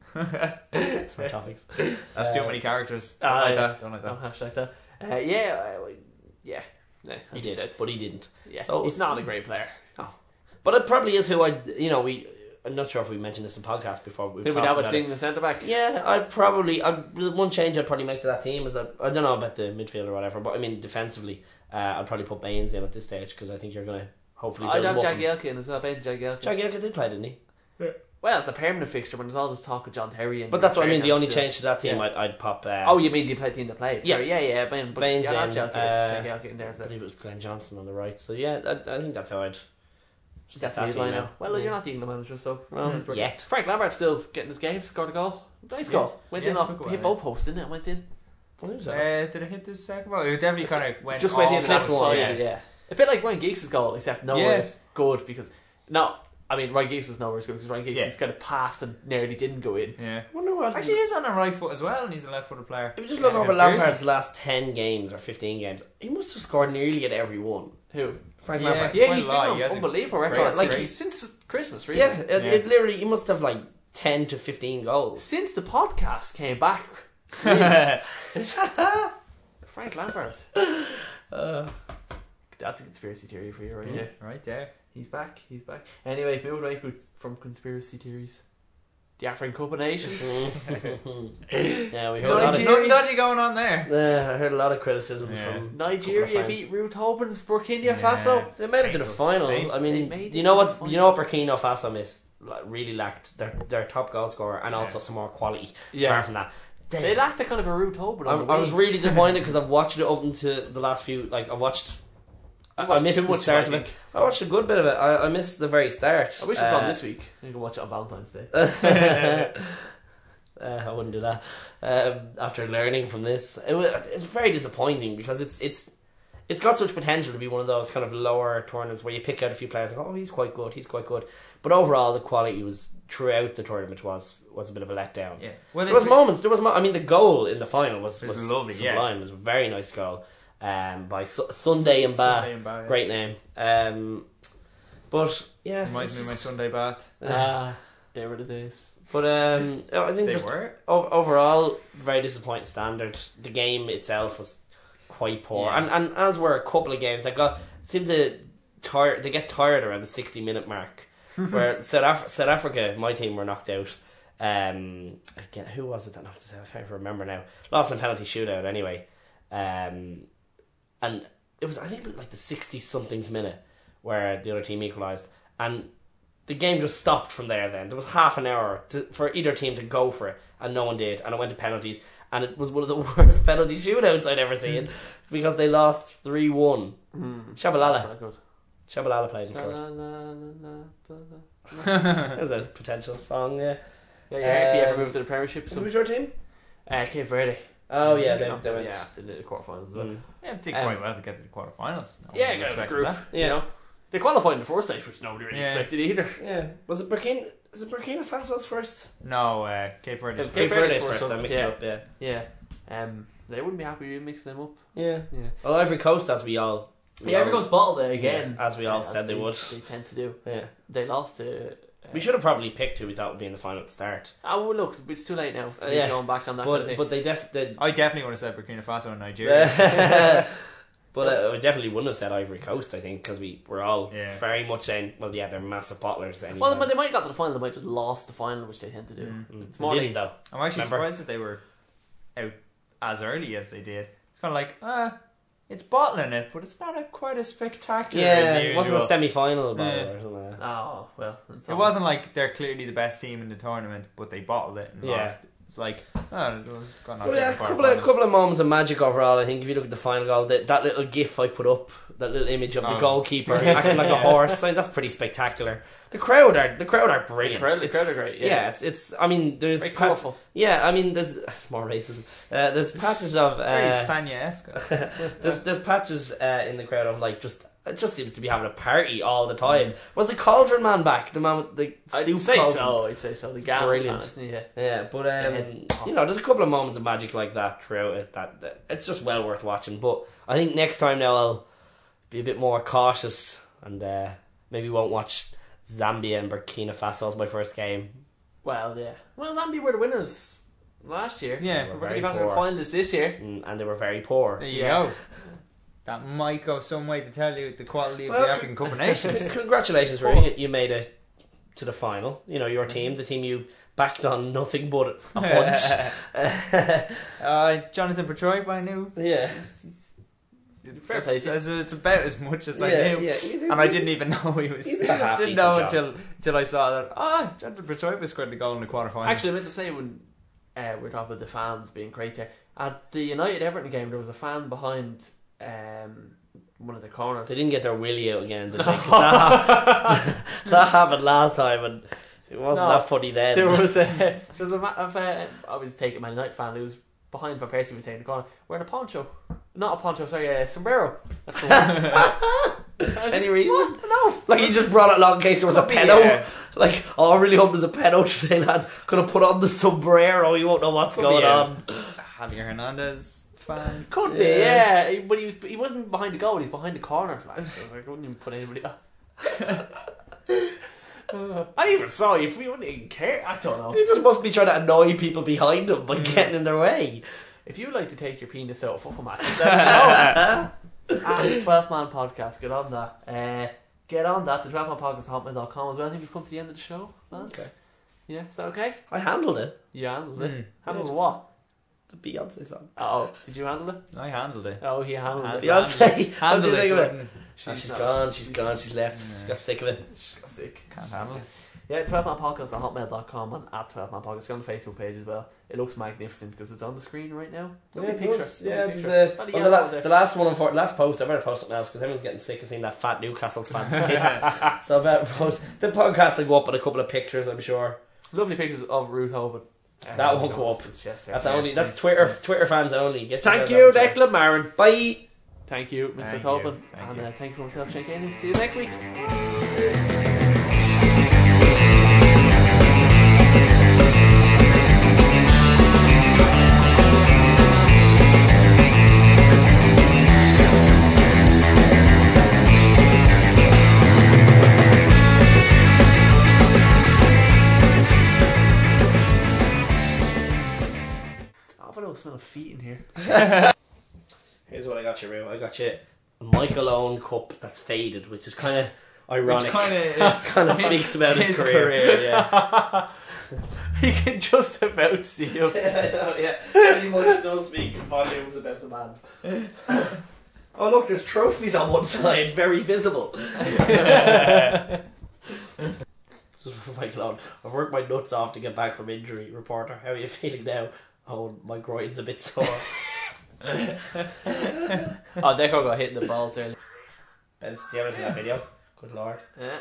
topics. Sore topics. That's too Uh, many characters. Don't ah, like yeah. that. Don't like Don't that. hashtag that. Uh, yeah, uh, yeah. Yeah, He as did, you said. but he didn't. Yeah, So it he's was- not a great player. But it probably is who I, you know, we. I'm not sure if we mentioned this in the podcast before. We've Who we talked now about would it. sing the centre back? Yeah, I'd probably. I'd, the one change I'd probably make to that team is that I don't know about the midfield or whatever, but I mean defensively, uh, I'd probably put Baines in at this stage because I think you're going to hopefully I'd build have him up. Jagielka in as well. Ben Jagielka. Jagielka did play, didn't he? Well, it's a permanent fixture, but there's all this talk of John Terry. And But that's what I mean. The only Fairhouse, uh, change to that team, yeah. I'd, I'd pop. Uh, Oh, you mean the play team that played? Yeah. Sorry, yeah, yeah. Ben, but Baines yeah, I'd in, have Jagielka, uh, Jagielka in there. I So. believe it was Glenn Johnson on the right. So yeah, I, I think that's how I'd. Just That's that his team line now. now. Well, Yeah. you're not the England manager, so Well, yeah, yet. Frank Lambert's still getting his game, scored a goal. Nice Yeah. goal. Went Yeah, in off, took it hit well, both posts, didn't it? Went in. I think so. Uh, did it hit the second ball? It definitely kind of went Just went in off and on out the the side. side. Yeah. A bit like Ryan Giggs' goal, except nowhere Yeah. as good because no, I mean Ryan Giggs was nowhere as good because Ryan Giggs Yeah. just kind of passed and nearly didn't go in. Yeah. I wonder what. Actually, he's on the right foot as well, and he's a left-footed player. if you just look Yeah, over conspiracy. Lampard's last ten games or fifteen games, he must have scored nearly at every one. Who? Frank Yeah. Lampard. Yeah, quite he's a been lot. on He has a unbelievable great record like- like, since Christmas, really. Yeah, it, Yeah. it literally he must have like ten to fifteen goals. Since the podcast came back, Yeah. Frank Lampard. Uh, That's a conspiracy theory for you, right Yeah, there. right there. He's back. He's back. Anyway, moving away from conspiracy theories. The African Cup of Nations. yeah, we heard a No, lot of, Nigeria- Nothing dodgy going on there. uh, I heard a lot of criticism Yeah. from Nigeria Couple of beat Ruth Hoban's Burkina Yeah. Faso. They made it to the They final. made- I they mean, made you it know to the what? You know what Burkina Faso missed? Like, really lacked their their top goal scorer and Yeah. also some more quality. Yeah. Apart from that, They they, lacked a kind of a Ruth Hoban. on I, the I was wing. really disappointed because I've watched it up into the last few. Like I've watched. I, You I watched missed too the much, start I of it. think. I watched a good bit of it. I, I missed the very start. I wish it was on Uh, this week. You can watch it on Valentine's Day. uh, I wouldn't do that. Um, after learning from this, it was, it's very disappointing because it's it's it's got such potential to be one of those kind of lower tournaments where you pick out a few players and go, oh, he's quite good, he's quite good. But overall, the quality was throughout the tournament was was a bit of a letdown. Yeah. Well, There was moments. There was. Mo- I mean, the goal in the final was It was was lovely, yeah. sublime. It was a very nice goal um, by Su- Sunday and Ba. Sunday and Ba, yeah. Great name. Um, but yeah, Reminds me of my Sunday bath. Ah, they were the days. But um, I think They just were. o- overall, very disappointing standard. The game itself was quite poor, Yeah. and and as were a couple of games that got seem to tire. They get tired around the sixty minute mark. Where South Af- South Africa, my team were knocked out. Um, again, who was it that knocked us out? I can't remember now. Lost in penalty shootout anyway. Um, and it was I think it was like the sixty something minute where the other team equalised, and the game just stopped from there. Then there was half an hour to, for either team to go for it, and no one did, and it went to penalties, and it was one of the worst penalty shootouts I'd ever seen because they lost three one. Mm. Shabalala. That's not good. Shabalala played and scored. There's a potential song, yeah. Yeah, yeah. If you Um, ever move to the Premiership, Who was your team? uh, Cape Verde. Oh yeah, they, Up they to- went. yeah, to the quarterfinals as well. Mm. Yeah, did Um, quite well to get to the quarterfinals. No Yeah, one got a expected group. that. Yeah. You know, they qualified in the first place, which nobody really Yeah. expected either. Yeah. Was it Burkina? Is it Burkina Faso's first? No, uh, Cape Verde. It was Cape Cape Verde's Verde's first first. I one, mixed yeah. it up. Yeah. Yeah, um, they wouldn't be happy with you mixing them up. Yeah. Yeah, Well, Ivory Coast, as we all. we yeah. all- Everyone's bottled it again, Yeah, as we all as said they would. They tend to do. Yeah. They lost to. Uh, We should have probably picked who we thought would be in the final at the start. Oh well, look, it's too late now. Uh, We're yeah. going back on that But kind of thing. but they def they, I definitely would have said Burkina Faso and Nigeria. but uh, we definitely wouldn't have said Ivory Coast. I think because we were all Yeah. very much saying, well, yeah, they're massive bottlers. Anyway. well, they might have got to the final. They might have just lost the final, which they tend to do. Mm. Mm. It's They more didn't, like- though. I'm actually Remember? surprised that they were out as early as they did. It's kind of like, ah, it's bottling it, but it's not a, quite as spectacular Yeah, as it usual. wasn't a semi-final bottle Yeah. or something. Like that. Oh well, it's It all- wasn't like they're clearly the best team in the tournament, but they bottled it and Yeah. lost. It's like, oh, it's got knocked Well, out yeah, in the a couple of quarterfinals. couple of moments of magic overall. I think if you look at the final goal, that, that little gif I put up, that little image of the Oh. goalkeeper acting like a horse, like, that's pretty spectacular. The crowd are the crowd are The brilliant. crowd, the It's- crowd are great. yeah. Yeah, it's it's. I mean, there's very pa- colourful. yeah, I mean, there's it's more racism. Uh, there's patches of Very uh, Sanya-esque. there's there's patches uh, in the crowd of like just. It just seems to be having a party all the time. Was the Cauldron man back? The man with the I'd soup say cauldron? so. I'd say so. The It's Gallon brilliant. fan, isn't he? Yeah. Yeah, but um, Yeah. you know, there's a couple of moments of magic like that throughout it. That, that it's just well worth watching. But I think next time now I'll be a bit more cautious and uh, maybe won't watch Zambia and Burkina Faso as my first game. Well, yeah. Well, Zambia were the winners last year. Yeah. They were We're very going to poor. finalists this year. Mm, and they were very poor. There you Yeah. go. That might go some way to tell you the quality of Well, the African Cup of Nations. Congratulations, Ray. You, you made it to the final. You know, your team, the team you backed on nothing but a hunch. uh, Jonathan Petroy, I knew. yeah. He's- he's- Fair play to you. It's, it's about as much as I Yeah, knew. yeah. You do- And I didn't even know he was. He did a half didn't decent know job. until until I saw that. Ah, Jonathan Petroy scored the goal in the quarterfinal. Actually, I meant to say when uh, we were talking about the fans being great there, at the United Everton game, there was a fan behind um, one of the corners. They didn't get their willy out again, did they? 'Cause that, that happened last time and it wasn't No. that funny then. There was a there was a, ma- of, uh, I was taking Man United fan who was behind Van Persie was taking the corner wearing a poncho, not a poncho, sorry, a sombrero. That's the one. I was Any like, reason? "What? No, Like he just brought it along in case there was a Could be, pedo. uh, Like, oh, I really hope there's a pedo today, lads. Could have put on the sombrero. You won't know what's Could going be, uh, on. Javier Hernandez fan. could be, Yeah. yeah. But he was he wasn't behind the goal. He was behind the corner flag. So I was like, I wouldn't even put anybody off. I didn't even saw you. We wouldn't even care. I don't know. He just must be trying to annoy people behind him by Mm. getting in their way. If you'd like to take your penis out of football matches, let us know. And twelve man podcast, get on that. Uh, get on that. The twelve man podcast at hotmail dot com as well. I think we've come to the end of the show, lads. Okay. Yeah, is that okay? I handled it. You handled it. Mm. Handled what? The Beyonce song. Oh, did you handle it? I handled it. Oh, he handled Handled it. it. Beyonce. What did Handled you think of it? Gordon. Ah, she's not- gone, she's gone, she's left. Yeah. She got sick of it. She got sick. Can't handle it. Yeah, twelve man podcast at hotmail dot com and at twelve man podcast. Go on the Facebook page as well. It looks magnificent because it's on the screen right now. Lovely picture. Yeah, Lovely there's picture. a, Lot of well, yellow the, la- there. the last one, unfor- last post, I better post something else because everyone's getting sick of seeing that fat Newcastle fans tits. So I better post. The podcast will go up with a couple of pictures, I'm sure. Lovely pictures of Ruth Hoban. Um, That won't go up. It's just That's there. only that's thanks, Twitter thanks. Twitter fans only. Get Thank yourselves you, out there. Declan Marin. Bye. Thank you, Mister Thank Tolpin. you. Thank And you. uh, thank you for myself, Shane Kane. See you next week. Oh, but I was smelling feet in here. Here's what I got you, Roo. I got you a Michael Owen cup that's faded, which is kind of ironic. Which kind of kind of speaks about his, career. Yeah. You can just about see him. yeah, yeah, pretty much does speak volumes about the man. Oh look, there's trophies on one side, very visible. Michael Owen, I've worked my nuts off to get back from injury. Reporter, how are you feeling now? Oh, my groin's a bit sore. Oh, Deco got hit in the balls early. That's the other in that video. Good lord. Yeah.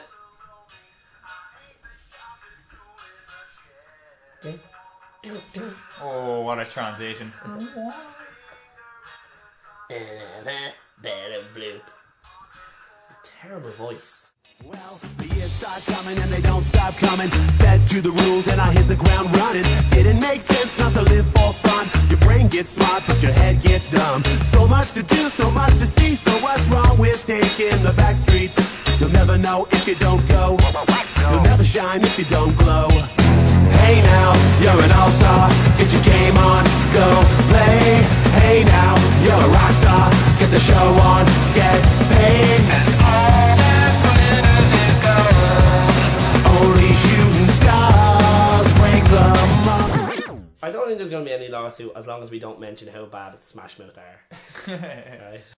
Oh, what a transition. Blue. It's a terrible voice. Well, the years start coming and they don't stop coming. Fed to the rules and I hit the ground running. Didn't make sense not to live for fun. Your brain gets smart but your head gets dumb. So much to do, so much to see. So what's wrong with taking the back streets? You'll never know if you don't go. You'll never shine if you don't glow. Hey now, you're an all-star. Get your game on, go play. Hey now, you're a rock star. Get the show on, get paid. And all that glitters is gold. Only shooting stars break the mold. I don't think there's going to be any lawsuit as long as we don't mention how bad Smash Mouth are. Right?